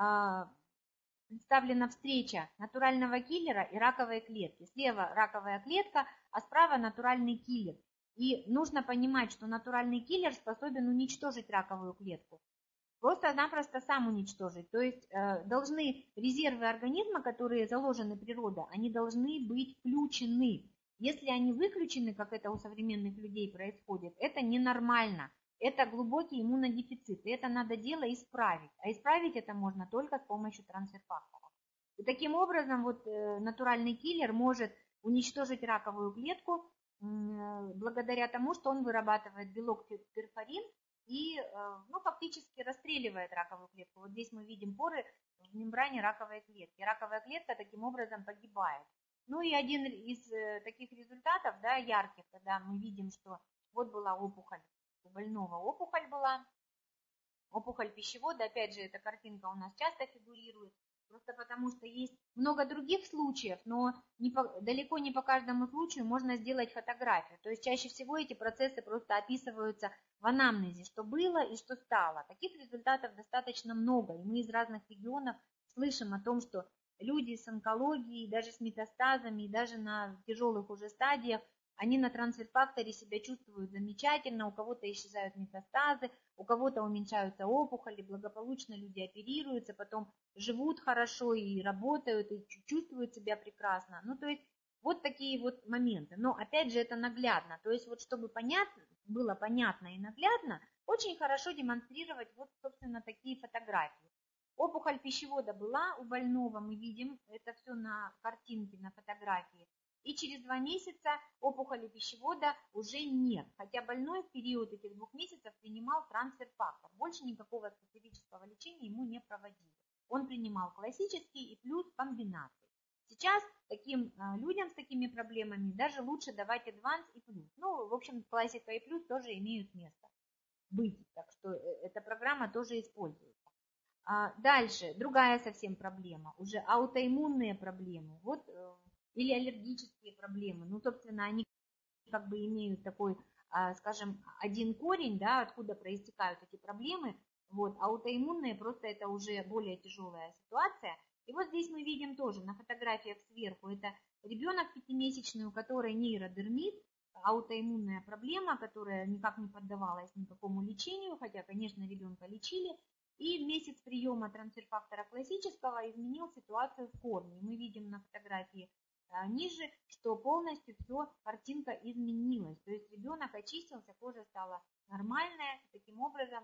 встреча натурального киллера и раковой клетки. Слева раковая клетка, а справа натуральный киллер. И нужно понимать, что натуральный киллер способен уничтожить раковую клетку. Просто-напросто сам уничтожить. То есть должны резервы организма, которые заложены природой, они должны быть включены. Если они выключены, как это у современных людей происходит, это ненормально. Это глубокий иммунодефицит, и это надо дело исправить. А исправить это можно только с помощью трансфер-фактора. И таким образом вот натуральный киллер может уничтожить раковую клетку благодаря тому, что он вырабатывает белок перфорин и фактически расстреливает раковую клетку. Вот здесь мы видим поры в мембране раковой клетки. Раковая клетка таким образом погибает. И один из таких результатов, да, ярких, когда мы видим, что вот была опухоль. У больного опухоль была, опухоль пищевода, опять же, эта картинка у нас часто фигурирует. Просто потому что есть много других случаев, но далеко не по каждому случаю можно сделать фотографию. То есть чаще всего эти процессы просто описываются в анамнезе, что было и что стало. Таких результатов достаточно много, и мы из разных регионов слышим о том, что люди с онкологией, даже с метастазами, и даже на тяжелых уже стадиях, они на трансфер-факторе себя чувствуют замечательно, у кого-то исчезают метастазы, у кого-то уменьшаются опухоли, благополучно люди оперируются, потом живут хорошо и работают, и чувствуют себя прекрасно. Ну, то есть вот такие вот моменты. Но опять же это наглядно. То есть вот чтобы было понятно и наглядно, очень хорошо демонстрировать вот, собственно, такие фотографии. Опухоль пищевода была у больного, мы видим это все на картинке, на фотографии. И через 2 месяца опухоли пищевода уже нет. Хотя больной в период этих 2 месяцев принимал трансфер-фактор. Больше никакого специфического лечения ему не проводили. Он принимал классический и плюс комбинации. Сейчас таким людям с такими проблемами даже лучше давать адванс и плюс. Ну, в общем, классика и плюс тоже имеют место быть. Так что эта программа тоже используется. Дальше, другая совсем проблема, уже аутоиммунные проблемы. Вот или аллергические проблемы. Ну, собственно, они как бы имеют такой, скажем, один корень, да, откуда проистекают эти проблемы. Вот, аутоиммунные просто это уже более тяжелая ситуация. И вот здесь мы видим тоже на фотографиях сверху, это ребенок 5-месячный, у которой нейродермит, аутоиммунная проблема, которая никак не поддавалась никакому лечению, хотя, конечно, ребенка лечили. И месяц приема трансфер-фактора классического изменил ситуацию в корне. Мы видим на фотографии ниже, что полностью все, картинка изменилась. То есть ребенок очистился, кожа стала нормальная, таким образом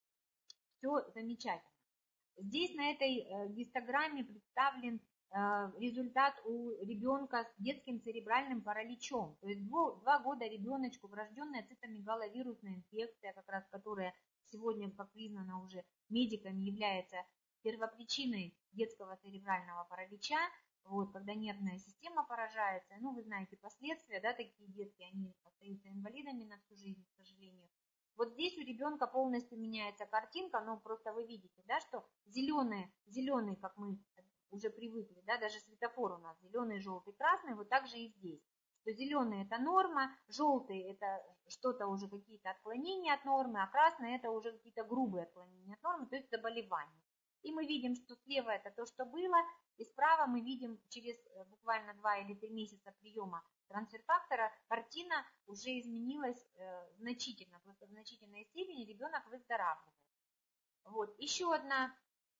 все замечательно. Здесь на этой гистограмме представлен результат у ребенка с детским церебральным параличом. То есть 2 года ребеночку врожденная цитомегаловирусная инфекция, как раз которая сегодня, как признано уже медиками, является первопричиной детского церебрального паралича. Вот, когда нервная система поражается, ну, вы знаете последствия, да, такие детки, они остаются инвалидами на всю жизнь, к сожалению. Вот здесь у ребенка полностью меняется картинка, но просто вы видите, да, что зеленый, как мы уже привыкли, да, даже светофор у нас зеленый, желтый, красный, вот так же и здесь. Что зеленый это норма, желтый это что-то уже какие-то отклонения от нормы, а красный это уже какие-то грубые отклонения от нормы, то есть заболевания. И мы видим, что слева это то, что было, и справа мы видим через буквально 2 или 3 месяца приема трансфер-фактора картина уже изменилась значительно, просто в значительной степени ребенок выздоравливает. Вот. Еще одна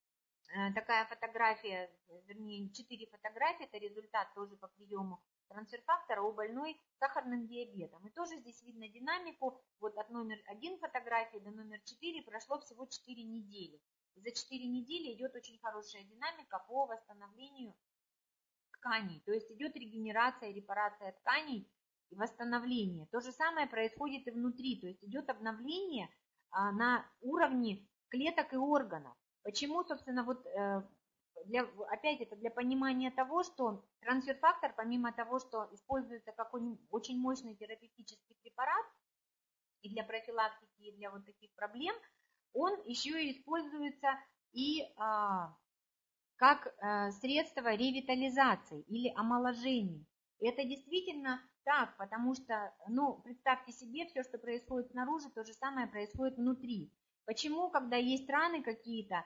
такая фотография, вернее 4 фотографии, это результат тоже по приему трансфер-фактора у больной с сахарным диабетом. И тоже здесь видно динамику, вот от номер 1 фотографии до номер 4 прошло всего 4 недели. И за 4 недели идет очень хорошая динамика по восстановлению тканей, то есть идет регенерация, репарация тканей и восстановление. То же самое происходит и внутри, то есть идет обновление на уровне клеток и органов. Почему, собственно, вот опять это для понимания того, что трансфер-фактор, помимо того, что используется как очень мощный терапевтический препарат и для профилактики, и для вот таких проблем, он еще и используется и как средство ревитализации или омоложения. И это действительно так, потому что, ну, представьте себе, все, что происходит снаружи, то же самое происходит внутри. Почему, когда есть раны какие-то,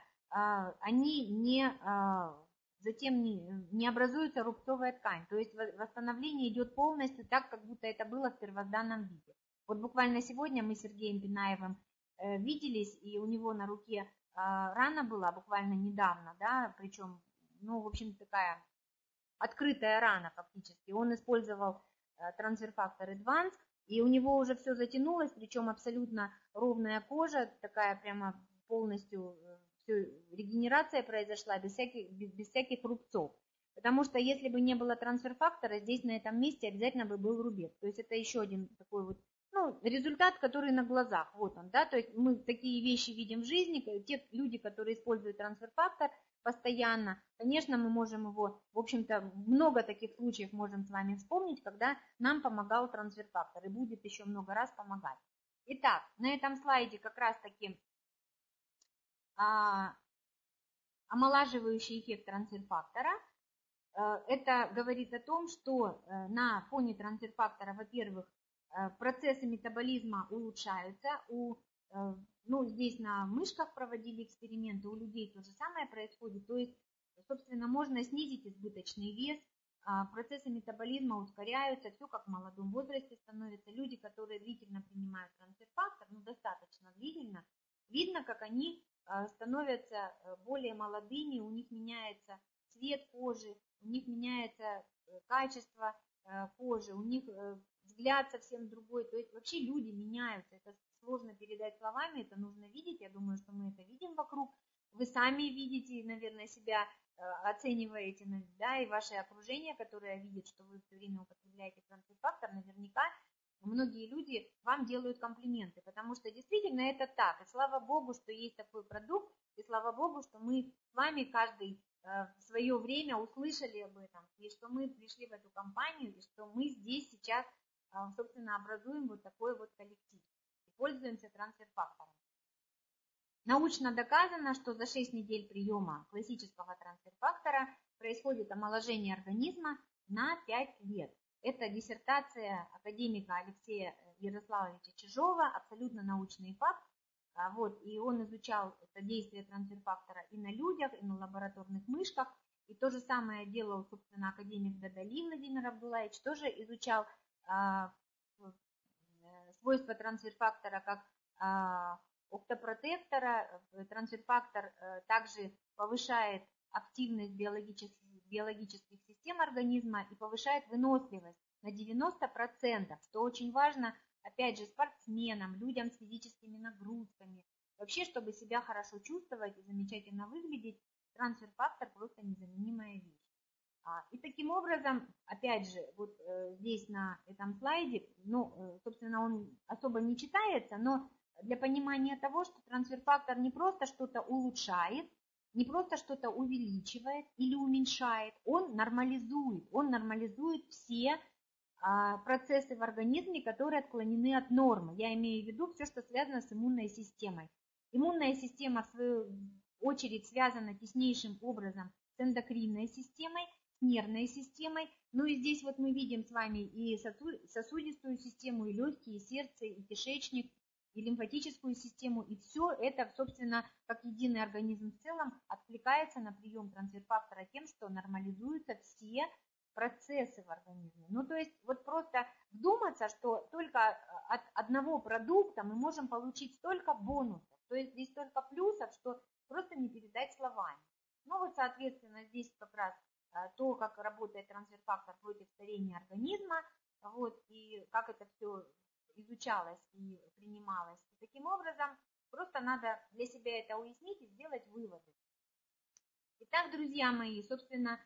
они затем не образуется рубцовая ткань, то есть восстановление идет полностью так, как будто это было в первозданном виде. Вот буквально сегодня мы с Сергеем Пинаевым виделись, и у него на руке рана была буквально недавно, да, причем, ну, в общем, такая открытая рана фактически. Он использовал трансфер-фактор Advanced, и у него уже все затянулось, причем абсолютно ровная кожа, такая прямо полностью регенерация произошла без всяких рубцов. Потому что если бы не было трансфер-фактора, здесь на этом месте обязательно бы был рубец. То есть это еще один такой вот, ну, результат, который на глазах. Вот он, да, то есть мы такие вещи видим в жизни. Те люди, которые используют трансфер-фактор постоянно, конечно, мы можем его, в общем-то, много таких случаев можем с вами вспомнить, когда нам помогал трансфер-фактор и будет еще много раз помогать. Итак, на этом слайде как раз-таки омолаживающий эффект трансфер-фактора. Это говорит о том, что на фоне трансфер-фактора, во-первых, процессы метаболизма улучшаются. Здесь на мышках проводили эксперименты, у людей то же самое происходит. То есть, собственно, можно снизить избыточный вес, процессы метаболизма ускоряются, все как в молодом возрасте становится. Люди, которые длительно принимают трансфер-фактор, достаточно длительно, видно, как они становятся более молодыми, у них меняется цвет кожи, у них меняется качество кожи, у них взгляд совсем другой. То есть вообще люди меняются. Это сложно передать словами, это нужно видеть. Я думаю, что мы это видим вокруг. Вы сами видите, наверное, себя оцениваете, да, и ваше окружение, которое видит, что вы все время употребляете трансфер-фактор, наверняка многие люди вам делают комплименты, потому что действительно это так. И слава Богу, что есть такой продукт, и слава Богу, что мы с вами каждый в свое время услышали об этом, и что мы пришли в эту компанию, и что мы здесь сейчас, собственно, образуем вот такой вот коллектив и пользуемся трансфер-фактором. Научно доказано, что за 6 недель приема классического трансфер-фактора происходит омоложение организма на 5 лет. Это диссертация академика Алексея Ярославовича Чижова, абсолютно научный факт. И он изучал это действие трансфер-фактора и на людях, и на лабораторных мышках. И то же самое делал, собственно, академик Дадали Владимир Абдуллаевич, тоже изучал свойства трансфер-фактора как октопротектора. Трансфер-фактор также повышает активность биологических систем организма и повышает выносливость на 90%, что очень важно, опять же, спортсменам, людям с физическими нагрузками. Вообще, чтобы себя хорошо чувствовать и замечательно выглядеть, трансфер-фактор просто незаменимая вещь. И таким образом, опять же, вот здесь на этом слайде, собственно, он особо не читается, но для понимания того, что трансфер-фактор не просто что-то улучшает, не просто что-то увеличивает или уменьшает, он нормализует все процессы в организме, которые отклонены от нормы. Я имею в виду все, что связано с иммунной системой. Иммунная система, в свою очередь, связана теснейшим образом с эндокринной системой, с нервной системой. И здесь вот мы видим с вами и сосудистую систему, и легкие, и сердце, и кишечник, и лимфатическую систему, и все это, собственно, как единый организм в целом, откликается на прием трансфер-фактора тем, что нормализуются все процессы в организме. То есть вот просто вдуматься, что только от одного продукта мы можем получить столько бонусов, то есть здесь столько плюсов, что просто не передать словами. Соответственно, здесь как раз то, как работает трансфер-фактор против старения организма, и как это все изучалось и принималось. И таким образом просто надо для себя это уяснить и сделать выводы. Итак, друзья мои, собственно,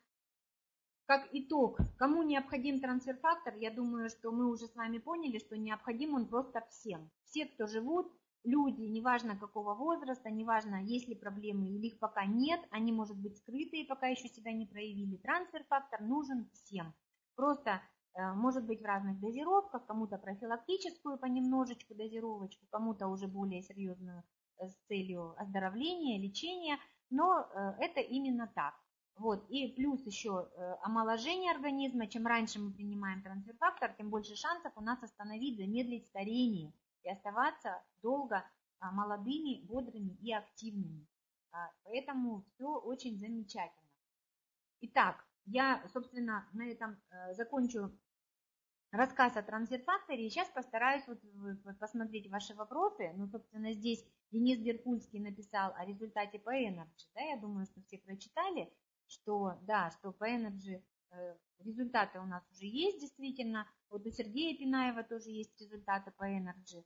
как итог, кому необходим трансфер-фактор, я думаю, что мы уже с вами поняли, что необходим он просто всем. Все, кто живут, люди, неважно какого возраста, неважно, есть ли проблемы или их пока нет, они, может быть, скрытые, пока еще себя не проявили. Трансфер-фактор нужен всем. Просто может быть в разных дозировках, кому-то профилактическую понемножечку дозировочку, кому-то уже более серьезную с целью оздоровления, лечения, но это именно так. И плюс еще омоложение организма. Чем раньше мы принимаем трансфер-фактор, тем больше шансов у нас остановить, замедлить старение и оставаться долго молодыми, бодрыми и активными. Поэтому все очень замечательно. Итак, я, собственно, на этом закончу рассказ о трансфер-факторе. И сейчас постараюсь посмотреть ваши вопросы. Собственно, здесь Денис Беркульский написал о результате P-Energy. Да, я думаю, что все прочитали, что P-Energy, результаты у нас уже есть действительно. У Сергея Пинаева тоже есть результаты P-Energy.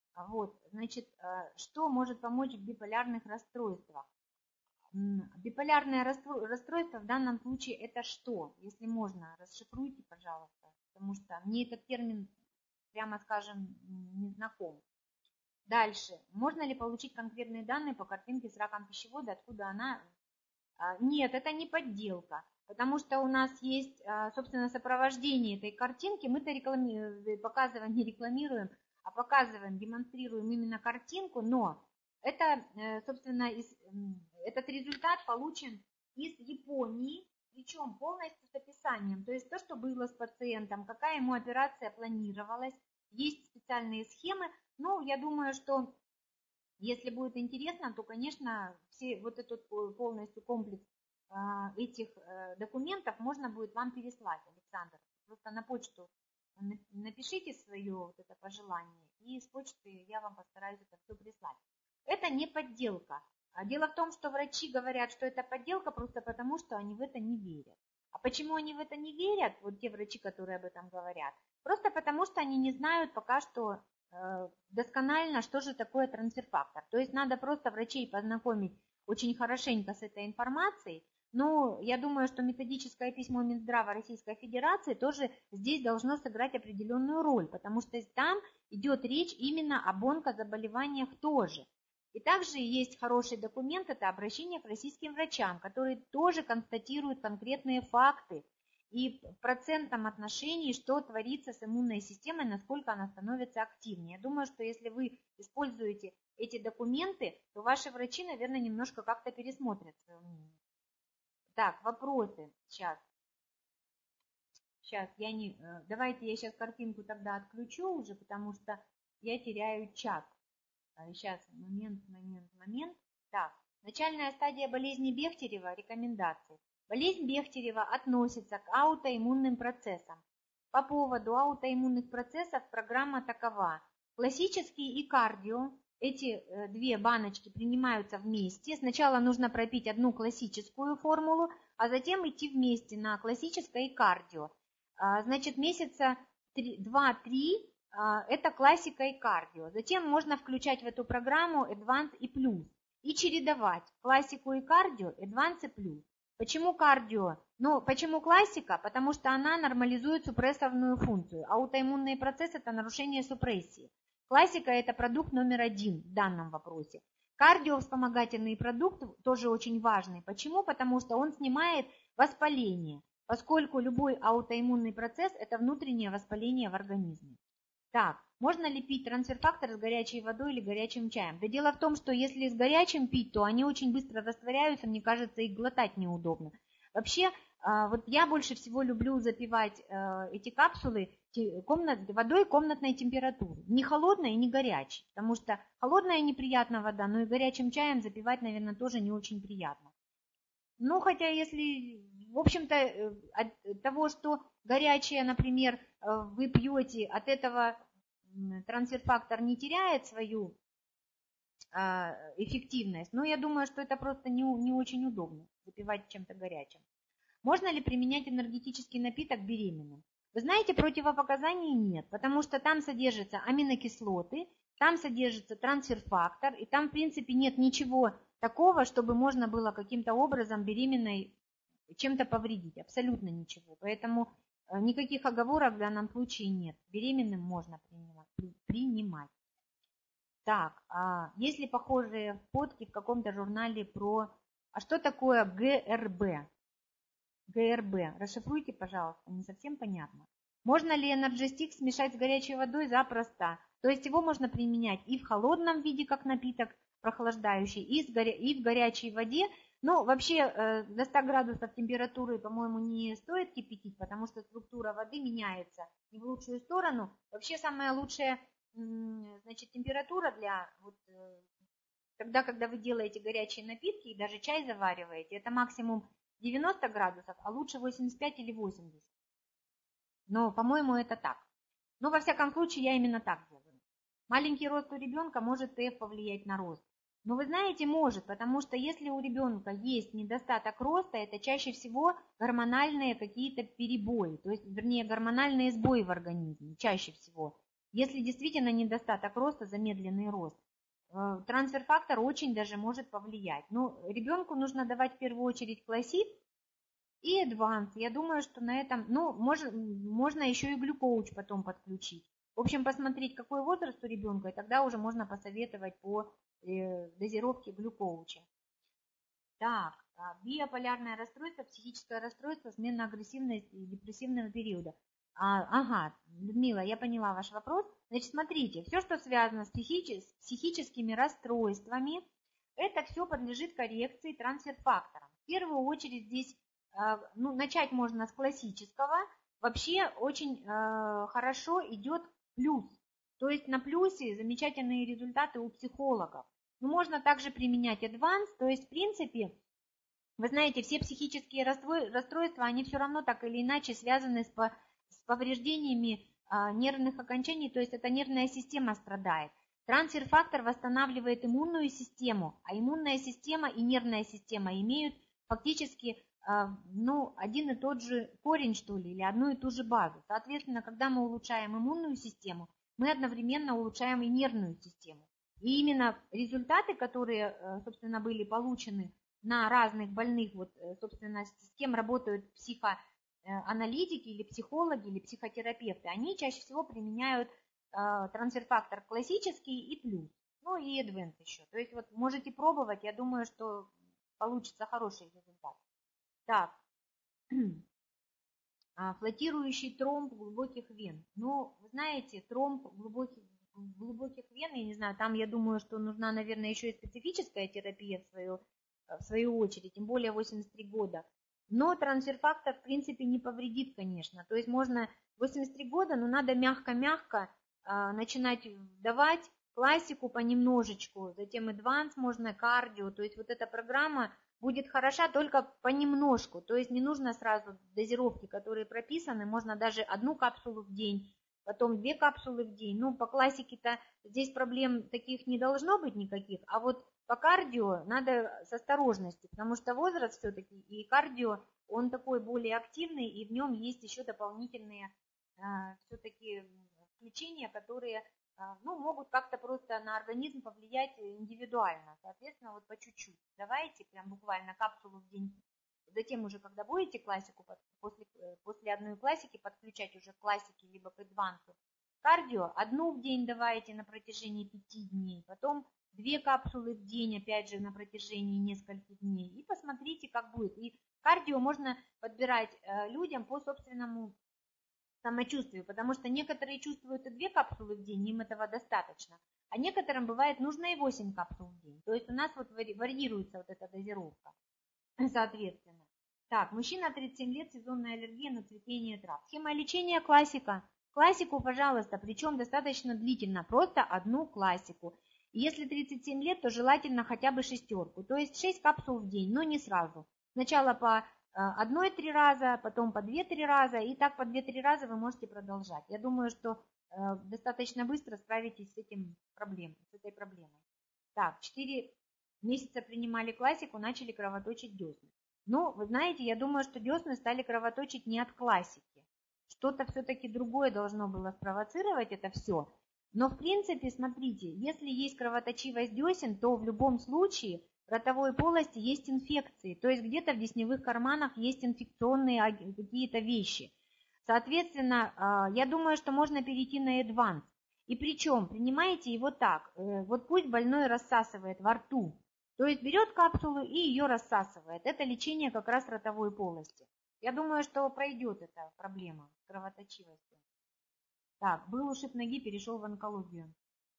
Что может помочь в биполярных расстройствах? Биполярное расстройство в данном случае это что? Если можно, расшифруйте, пожалуйста, потому что мне этот термин, прямо скажем, не знаком. Дальше. Можно ли получить конкретные данные по картинке с раком пищевода, откуда она? Нет, это не подделка, потому что у нас есть, собственно, сопровождение этой картинки. Мы-то показываем, не рекламируем, а показываем, демонстрируем именно картинку, но Это, собственно, этот результат получен из Японии, причем полностью с описанием. То есть то, что было с пациентом, какая ему операция планировалась, есть специальные схемы. Ну, я думаю, что если будет интересно, то, конечно, вот этот полностью комплекс этих документов можно будет вам переслать, Александр. Просто на почту напишите свое вот это пожелание, и с почты я вам постараюсь это все прислать. Это не подделка. Дело в том, что врачи говорят, что это подделка просто потому, что они в это не верят. А почему они в это не верят, вот те врачи, которые об этом говорят? Просто потому, что они не знают пока что досконально, что же такое трансфер-фактор. То есть надо просто врачей познакомить очень хорошенько с этой информацией. Но я думаю, что методическое письмо Минздрава Российской Федерации тоже здесь должно сыграть определенную роль, потому что там идет речь именно об онкозаболеваниях тоже. И также есть хороший документ, это обращение к российским врачам, которые тоже констатируют конкретные факты и в процентном отношении, что творится с иммунной системой, насколько она становится активнее. Я думаю, что если вы используете эти документы, то ваши врачи, наверное, немножко как-то пересмотрят свое мнение. Так, вопросы сейчас. Давайте я сейчас картинку тогда отключу уже, потому что я теряю чат. Сейчас, момент. Так, начальная стадия болезни Бехтерева, рекомендации. Болезнь Бехтерева относится к аутоиммунным процессам. По поводу аутоиммунных процессов программа такова. Классический и кардио, эти две баночки принимаются вместе. Сначала нужно пропить одну классическую формулу, а затем идти вместе на классическое и кардио. Значит, месяца 2-3 это классика и кардио. Затем можно включать в эту программу Advance и плюс. И чередовать классику и кардио, Advance и плюс. Почему кардио? Ну, почему классика? Потому что она нормализует супрессорную функцию. Аутоиммунный процесс – это нарушение супрессии. Классика – это продукт номер 1 в данном вопросе. Кардио – вспомогательный продукт, тоже очень важный. Почему? Потому что он снимает воспаление, поскольку любой аутоиммунный процесс – это внутреннее воспаление в организме. Так, можно ли пить трансфер-фактор с горячей водой или горячим чаем? Да дело в том, что если с горячим пить, то они очень быстро растворяются, мне кажется, их глотать неудобно. Вообще, вот я больше всего люблю запивать эти капсулы водой комнатной температуры. Не холодной и не горячей, потому что холодная неприятная вода, но и горячим чаем запивать, наверное, тоже не очень приятно. Ну, хотя если, в общем-то, от того, что горячее, например, вы пьете, от этого трансфер-фактор не теряет свою эффективность, но я думаю, что это просто не очень удобно запивать чем-то горячим. Можно ли применять энергетический напиток беременным? Вы знаете, противопоказаний нет, потому что там содержатся аминокислоты, там содержится трансфер-фактор, и там, в принципе, нет ничего такого, чтобы можно было каким-то образом беременной чем-то повредить. Абсолютно ничего. Поэтому никаких оговорок в данном случае нет. Беременным можно принимать. Так, есть ли похожие фотки в каком-то журнале про... А что такое ГРБ? ГРБ. Расшифруйте, пожалуйста, не совсем понятно. Можно ли Energy смешать с горячей водой? Запросто. То есть его можно применять и в холодном виде, как напиток прохлаждающий, и в горячей воде. Ну, вообще до 100 градусов температуры, по-моему, не стоит кипятить, потому что структура воды меняется не в лучшую сторону. Вообще самая лучшая, значит, температура для тогда, когда вы делаете горячие напитки и даже чай завариваете, это максимум 90 градусов, а лучше 85 или 80. Но, по-моему, это так. Но, во всяком случае, я именно так делаю. Маленький рост у ребенка может ТФ повлиять на рост. Но вы знаете, может, потому что если у ребенка есть недостаток роста, это чаще всего гормональные какие-то перебои, то есть, вернее, гормональные сбои в организме, чаще всего. Если действительно недостаток роста, замедленный рост, трансфер-фактор очень даже может повлиять. Но ребенку нужно давать в первую очередь классит и Advance. Я думаю, что на этом, можно еще и глюкоуч потом подключить. В общем, посмотреть, какой возраст у ребенка, и тогда уже можно посоветовать по дозировке глюкоуча. Так, биполярное расстройство, психическое расстройство, смена агрессивности и депрессивного периода. Ага, Людмила, я поняла ваш вопрос. Значит, смотрите, все, что связано с психическими расстройствами, это все подлежит коррекции трансфер-фактором. В первую очередь здесь, начать можно с классического. Вообще очень хорошо идет плюс. То есть на плюсе замечательные результаты у психологов. Но можно также применять advance, то есть в принципе, вы знаете, все психические расстройства, они все равно так или иначе связаны с повреждениями нервных окончаний, то есть эта нервная система страдает. Трансфер-фактор восстанавливает иммунную систему, а иммунная система и нервная система имеют фактически один и тот же корень, что ли, или одну и ту же базу. Соответственно, когда мы улучшаем иммунную систему, мы одновременно улучшаем и нервную систему. И именно результаты, которые, собственно, были получены на разных больных, вот, собственно, с кем работают психоаналитики или психологи или психотерапевты, они чаще всего применяют трансфер-фактор классический и плюс, ну и advance еще. То есть вот можете пробовать, я думаю, что получится хороший результат. Так, флотирующий тромб глубоких вен. Ну, вы знаете, тромб глубоких вен, я не знаю, там я думаю, что нужна, наверное, еще и специфическая терапия в свою очередь, тем более 83 года. Но трансфер-фактор, в принципе, не повредит, конечно. То есть можно 83 года, но надо мягко-мягко начинать давать классику понемножечку, затем advance можно, кардио. То есть вот эта программа будет хороша только понемножку. То есть не нужно сразу дозировки, которые прописаны, можно даже 1 капсулу в день, потом 2 капсулы в день. Ну, по классике-то здесь проблем таких не должно быть никаких, а вот по кардио надо с осторожностью, потому что возраст все-таки и кардио, он такой более активный, и в нем есть еще дополнительные все-таки включения, которые могут как-то просто на организм повлиять индивидуально. Соответственно, вот по чуть-чуть. Давайте прям буквально капсулу в день. Затем уже, когда будете классику, после одной классики подключать уже к классике, либо к адвансу, кардио 1 в день давайте на протяжении 5 дней, потом 2 капсулы в день, опять же, на протяжении нескольких дней. И посмотрите, как будет. И кардио можно подбирать людям по собственному самочувствию, потому что некоторые чувствуют и 2 капсулы в день, им этого достаточно, а некоторым бывает нужно и 8 капсул в день. То есть у нас вот варьируется вот эта дозировка, соответственно. Так, мужчина 37 лет, сезонная аллергия на цветение трав. Схема лечения классика. Классику, пожалуйста, причем достаточно длительно, просто 1 классику. Если 37 лет, то желательно хотя бы 6, то есть 6 капсул в день, но не сразу. Сначала по 1-3 раза, потом по 2-3 раза, и так по 2-3 раза вы можете продолжать. Я думаю, что достаточно быстро справитесь с этой проблемой. Так, 4 месяца принимали классику, начали кровоточить десны. Но, вы знаете, я думаю, что десны стали кровоточить не от классики. Что-то все-таки другое должно было спровоцировать это все. Но, в принципе, смотрите, если есть кровоточивость десен, то в любом случае в ротовой полости есть инфекции, то есть где-то в десневых карманах есть инфекционные какие-то вещи. Соответственно, я думаю, что можно перейти на advance. И причем принимаете его так, вот пусть больной рассасывает во рту, то есть берет капсулу и ее рассасывает. Это лечение как раз ротовой полости. Я думаю, что пройдет эта проблема с кровоточивостью. Так, был ушиб ноги, перешел в онкологию.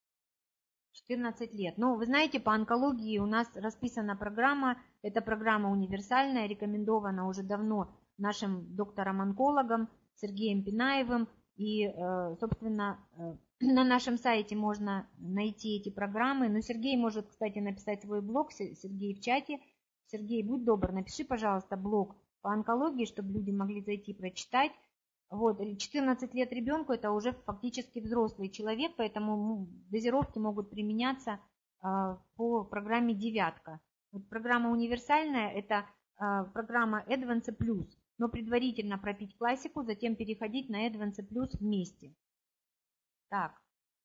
14 лет. Ну, вы знаете, по онкологии у нас расписана программа. Эта программа универсальная, рекомендована уже давно нашим доктором-онкологом Сергеем Пинаевым. И, собственно, на нашем сайте можно найти эти программы. Но Сергей может, кстати, написать свой блог. Сергей в чате. Сергей, будь добр, напиши, пожалуйста, блог по онкологии, чтобы люди могли зайти и прочитать. Вот, 14 лет ребенку это уже фактически взрослый человек, поэтому дозировки могут применяться по программе 9. Вот программа универсальная, это программа Advance Plus, но предварительно пропить классику, затем переходить на Advance Plus вместе. Так.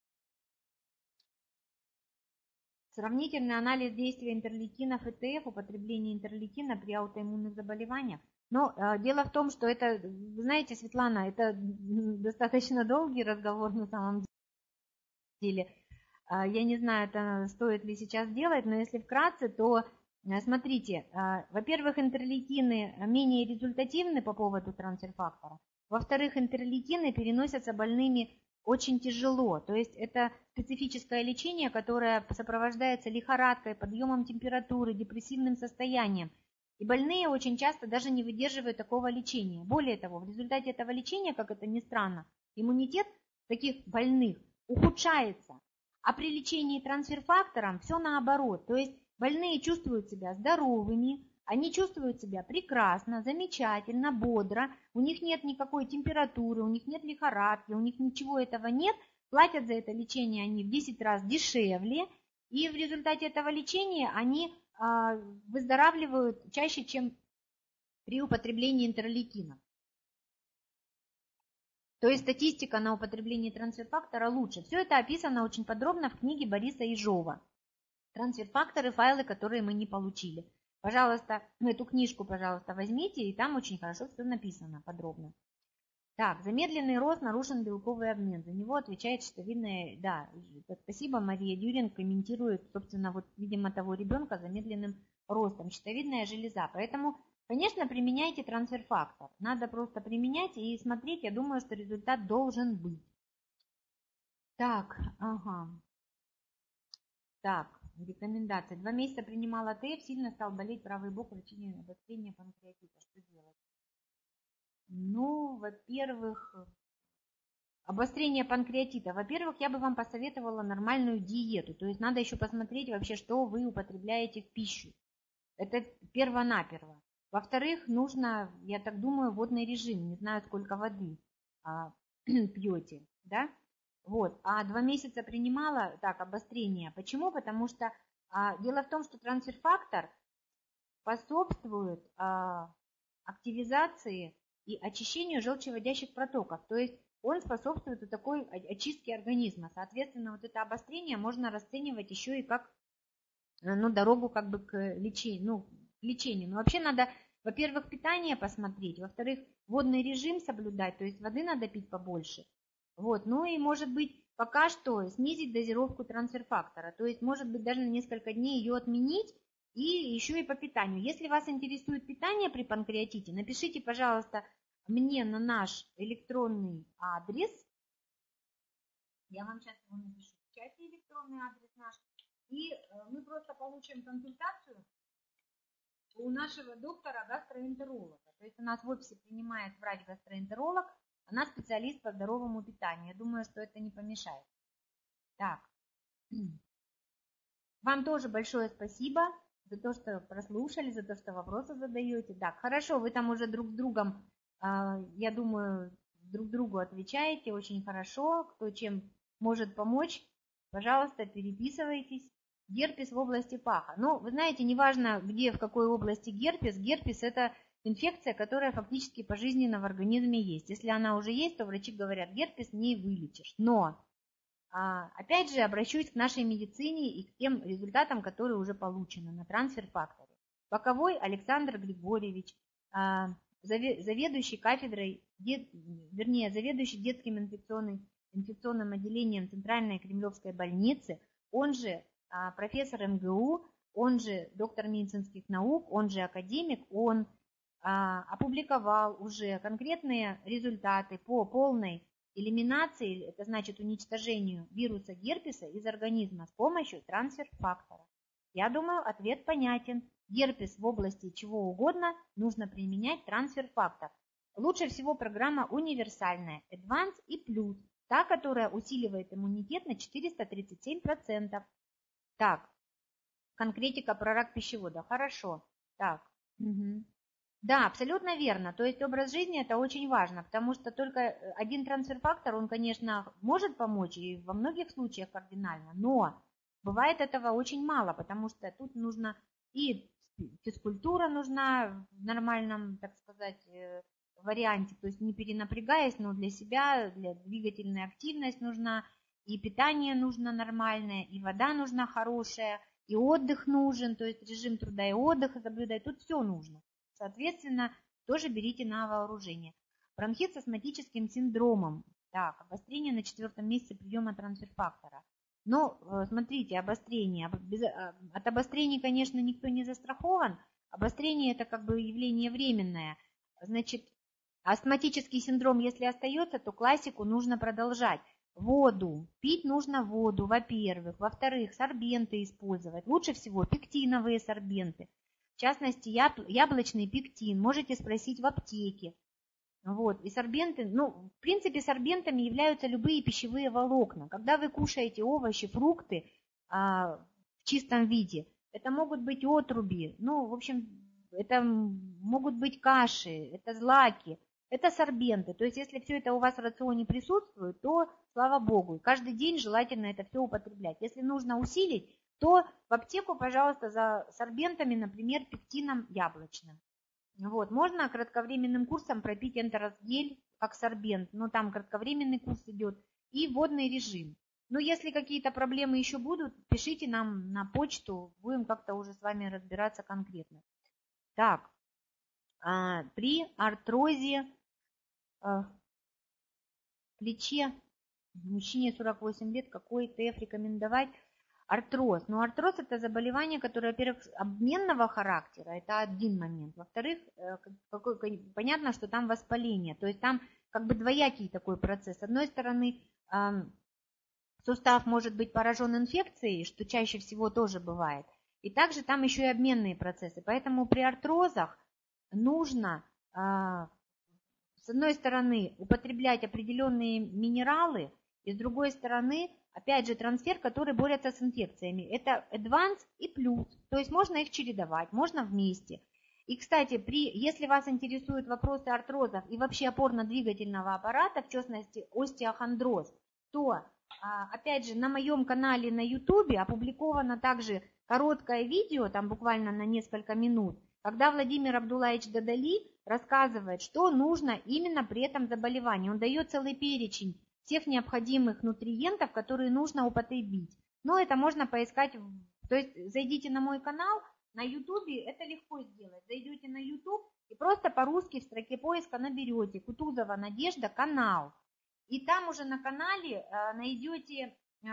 Сравнительный анализ действия интерлейкинов и ТФ, употребление интерлейкина при аутоиммунных заболеваниях. Но дело в том, что это, вы знаете, Светлана, это достаточно долгий разговор на самом деле. Я не знаю, это стоит ли сейчас делать, но если вкратце, то смотрите, во-первых, интерлейкины менее результативны по поводу трансфер-фактора. Во-вторых, интерлейкины переносятся больными очень тяжело. То есть это специфическое лечение, которое сопровождается лихорадкой, подъемом температуры, депрессивным состоянием. И больные очень часто даже не выдерживают такого лечения. Более того, в результате этого лечения, как это ни странно, иммунитет таких больных ухудшается. А при лечении трансфер-фактором все наоборот. То есть больные чувствуют себя здоровыми, они чувствуют себя прекрасно, замечательно, бодро, у них нет никакой температуры, у них нет лихорадки, у них ничего этого нет, платят за это лечение они в 10 раз дешевле, и в результате этого лечения они выздоравливают чаще, чем при употреблении интерлейкинов. То есть статистика на употребление трансфер-фактора лучше. Все это описано очень подробно в книге Бориса Ежова. Трансфер-факторы, файлы, которые мы не получили. Пожалуйста, эту книжку, пожалуйста, возьмите, и там очень хорошо все написано подробно. Так, замедленный рост, нарушен белковый обмен. За него отвечает щитовидная, да, спасибо, Мария Дюрин комментирует, собственно, вот, видимо, того ребенка с замедленным ростом, щитовидная железа. Поэтому, конечно, применяйте трансфер-фактор. Надо просто применять и смотреть, я думаю, что результат должен быть. Так, ага. Так, рекомендации. 2 месяца принимала ТФ, сильно стал болеть правый бок, причине обострения панкреатита. Что делать? Ну, во-первых, обострение панкреатита. Во-первых, я бы вам посоветовала нормальную диету. То есть надо еще посмотреть вообще, что вы употребляете в пищу. Это перво-наперво. Во-вторых, нужно, я так думаю, водный режим. Не знаю, сколько воды пьете, да? Вот. А 2 месяца принимала, так, обострение. Почему? Потому что дело в том, что трансфер-фактор способствует активизации и очищению желчевыводящих протоков. То есть он способствует такой очистке организма. Соответственно, вот это обострение можно расценивать еще и как дорогу как бы к лечению. Но вообще надо, во-первых, питание посмотреть, во-вторых, водный режим соблюдать, то есть воды надо пить побольше. Вот. Ну и может быть пока что снизить дозировку трансфер-фактора. То есть может быть даже на несколько дней ее отменить. И еще и по питанию. Если вас интересует питание при панкреатите, напишите, пожалуйста, мне на наш электронный адрес. Я вам сейчас его напишу в чате, электронный адрес наш. И мы просто получим консультацию у нашего доктора гастроэнтеролога. То есть у нас в офисе принимает врач-гастроэнтеролог, она специалист по здоровому питанию. Я думаю, что это не помешает. Так. Вам тоже большое спасибо за то, что прослушали, за то, что вопросы задаете. Так, хорошо, вы там уже друг с другом, я думаю, друг другу отвечаете очень хорошо. Кто чем может помочь, пожалуйста, переписывайтесь. Герпес в области паха. Ну, вы знаете, неважно, где, в какой области герпес. Герпес – это инфекция, которая фактически пожизненно в организме есть. Если она уже есть, то врачи говорят, герпес не вылечишь. Но опять же, обращусь к нашей медицине и к тем результатам, которые уже получены на трансфер-факторе. Боковой Александр Григорьевич, заведующий кафедрой, заведующий детским инфекционным отделением Центральной Кремлевской больницы, он же профессор МГУ, он же доктор медицинских наук, он же академик, он опубликовал уже конкретные результаты по полной элиминации, это значит уничтожению вируса герпеса из организма с помощью трансфер-фактора. Я думаю, ответ понятен. Герпес в области чего угодно нужно применять трансфер-фактор. Лучше всего программа универсальная, Advance и Plus, та, которая усиливает иммунитет на 437%. Так, конкретика про рак пищевода. Хорошо. Так. Угу. Да, абсолютно верно. То есть образ жизни это очень важно, потому что только один трансфер-фактор, он, конечно, может помочь и во многих случаях кардинально, но бывает этого очень мало, потому что тут нужно и физкультура нужна в нормальном, так сказать, варианте, то есть не перенапрягаясь, но для себя, для двигательной активность нужна, и питание нужно нормальное, и вода нужна хорошая, и отдых нужен, то есть режим труда и отдыха соблюдать, тут все нужно. Соответственно, тоже берите на вооружение. Бронхит с астматическим синдромом. Так, обострение на 4-м месяце приема трансфер-фактора. Но смотрите, обострение. От обострений, конечно, никто не застрахован. Обострение это как бы явление временное. Значит, Астматический синдром, если остается, то классику нужно продолжать. Воду. Пить нужно воду, во-первых. Во-вторых, сорбенты использовать. Лучше всего пектиновые сорбенты. В частности, яблочный пектин. Можете спросить в аптеке. Вот. И сорбенты, в принципе, сорбентами являются любые пищевые волокна. Когда вы кушаете овощи, фрукты в чистом виде, это могут быть отруби, в общем, это могут быть каши, это злаки. Это сорбенты. То есть, если все это у вас в рационе присутствует, то слава богу. И каждый день желательно это все употреблять. Если нужно усилить, то в аптеку, пожалуйста, за сорбентами, например, пектином яблочным. Вот. Можно кратковременным курсом пропить энтеросгель как сорбент. Там кратковременный курс идет. И водный режим. Но если какие-то проблемы еще будут, пишите нам на почту. Будем как-то уже с вами разбираться конкретно. Так. При артрозе в плече мужчине 48 лет какой ТФ рекомендовать? Артроз. Артроз это заболевание, которое, во-первых, обменного характера, это один момент. Во-вторых, понятно, что там воспаление, то есть там как бы двоякий такой процесс. С одной стороны, сустав может быть поражен инфекцией, что чаще всего тоже бывает. И также там еще и обменные процессы. Поэтому при артрозах нужно, с одной стороны, употреблять определенные минералы, и с другой стороны, опять же, трансфер, который борется с инфекциями. Это Advance и плюс. То есть можно их чередовать, можно вместе. И, кстати, если вас интересуют вопросы артрозов и вообще опорно-двигательного аппарата, в частности остеохондроз, то, опять же, на моем канале на YouTube опубликовано также короткое видео, там буквально на несколько минут, когда Владимир Абдуллаевич Дадали рассказывает, что нужно именно при этом заболевании. Он дает целый перечень всех необходимых нутриентов, которые нужно употребить. Но это можно поискать, то есть зайдите на мой канал, на YouTube, это легко сделать. Зайдете на YouTube и просто по-русски в строке поиска наберете Кутузова Надежда канал. И там уже на канале найдете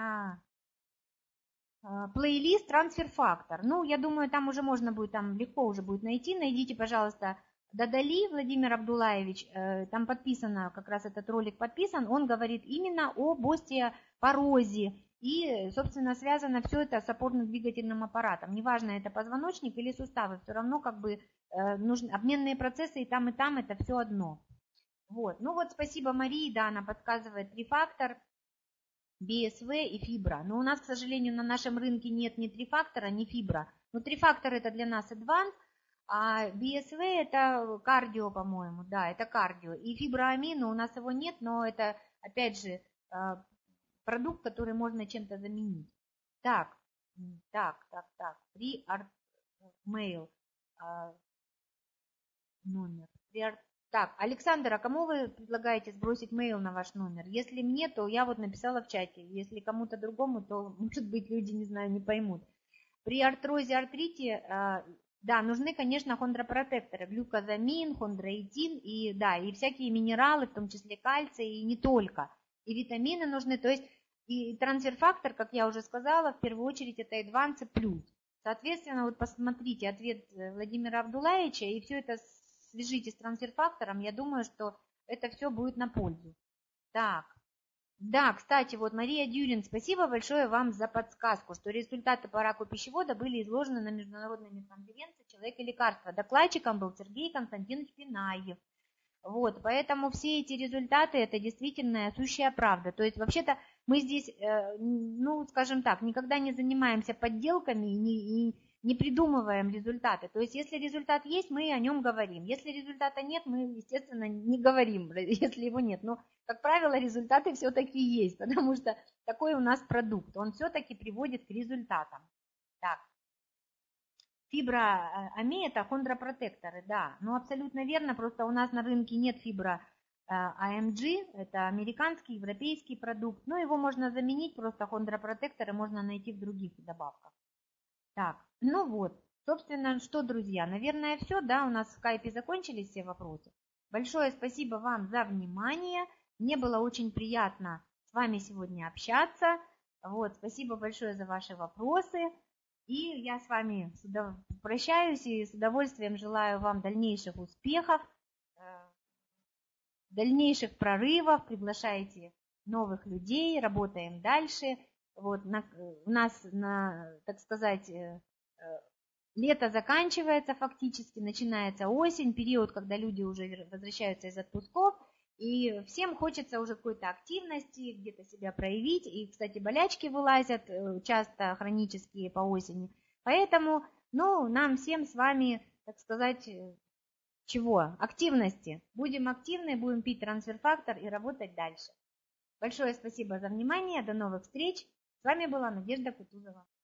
плейлист «Трансфер-фактор». Я думаю, там уже можно будет, там легко уже будет найти. Найдите, пожалуйста, Дадали Владимир Абдуллаевич, там подписано, как раз этот ролик подписан, он говорит именно об остеопорозе. И, собственно, связано все это с опорно-двигательным аппаратом. Неважно, это позвоночник или суставы, все равно как бы нужны обменные процессы и там, это все одно. Вот. Спасибо Марии, да, она подсказывает 3 фактора. БСВ и фибра. Но у нас, к сожалению, на нашем рынке нет ни 3 фактора, ни фибра. 3 фактора это для нас Advance, а БСВ это кардио, по-моему, да, это кардио. И фиброамина у нас его нет, но это, опять же, продукт, который можно чем-то заменить. Так. При mail номер. Так, Александр, а кому вы предлагаете сбросить мейл на ваш номер? Если мне, то я написала в чате. Если кому-то другому, то, может быть, люди, не знаю, не поймут. При артрозе, артрите, да, нужны, конечно, хондропротекторы. Глюкозамин, хондроитин и всякие минералы, в том числе кальций, и не только. И витамины нужны. То есть и трансфер-фактор, как я уже сказала, в первую очередь это Advance плюс. Соответственно, посмотрите ответ Владимира Абдуллаевича, и все это свяжите с трансфер-фактором, я думаю, что это все будет на пользу. Так, да, кстати, Мария Дюрин, спасибо большое вам за подсказку, что результаты по раку пищевода были изложены на международной конференции «Человек и лекарство». Докладчиком был Сергей Константинович Пинаев. Поэтому все эти результаты, это действительно сущая правда. То есть, вообще-то, мы здесь, скажем так, никогда не занимаемся подделками и не придумываем результаты. То есть, если результат есть, мы о нем говорим. Если результата нет, мы, естественно, не говорим, если его нет. Но, как правило, результаты все-таки есть, потому что такой у нас продукт. Он все-таки приводит к результатам. Так. Фибра-АМИ – это хондропротекторы, да. Абсолютно верно, просто у нас на рынке нет фибра AMG, это американский, европейский продукт. Его можно заменить, просто хондропротекторы можно найти в других добавках. Так, собственно, что, друзья, наверное, все, да, у нас в скайпе закончились все вопросы. Большое спасибо вам за внимание, мне было очень приятно с вами сегодня общаться. Спасибо большое за ваши вопросы, и я с вами прощаюсь и с удовольствием желаю вам дальнейших успехов. дальнейших прорывов, приглашайте новых людей, работаем дальше. Вот, у нас, так сказать, лето заканчивается фактически, начинается осень, период, когда люди уже возвращаются из отпусков, и всем хочется уже какой-то активности, где-то себя проявить. И, кстати, болячки вылазят, часто хронические по осени. Поэтому, нам всем с вами, так сказать, чего? Активности. Будем активны, будем пить трансфер-фактор и работать дальше. Большое спасибо за внимание. До новых встреч. С вами была Надежда Кутузова.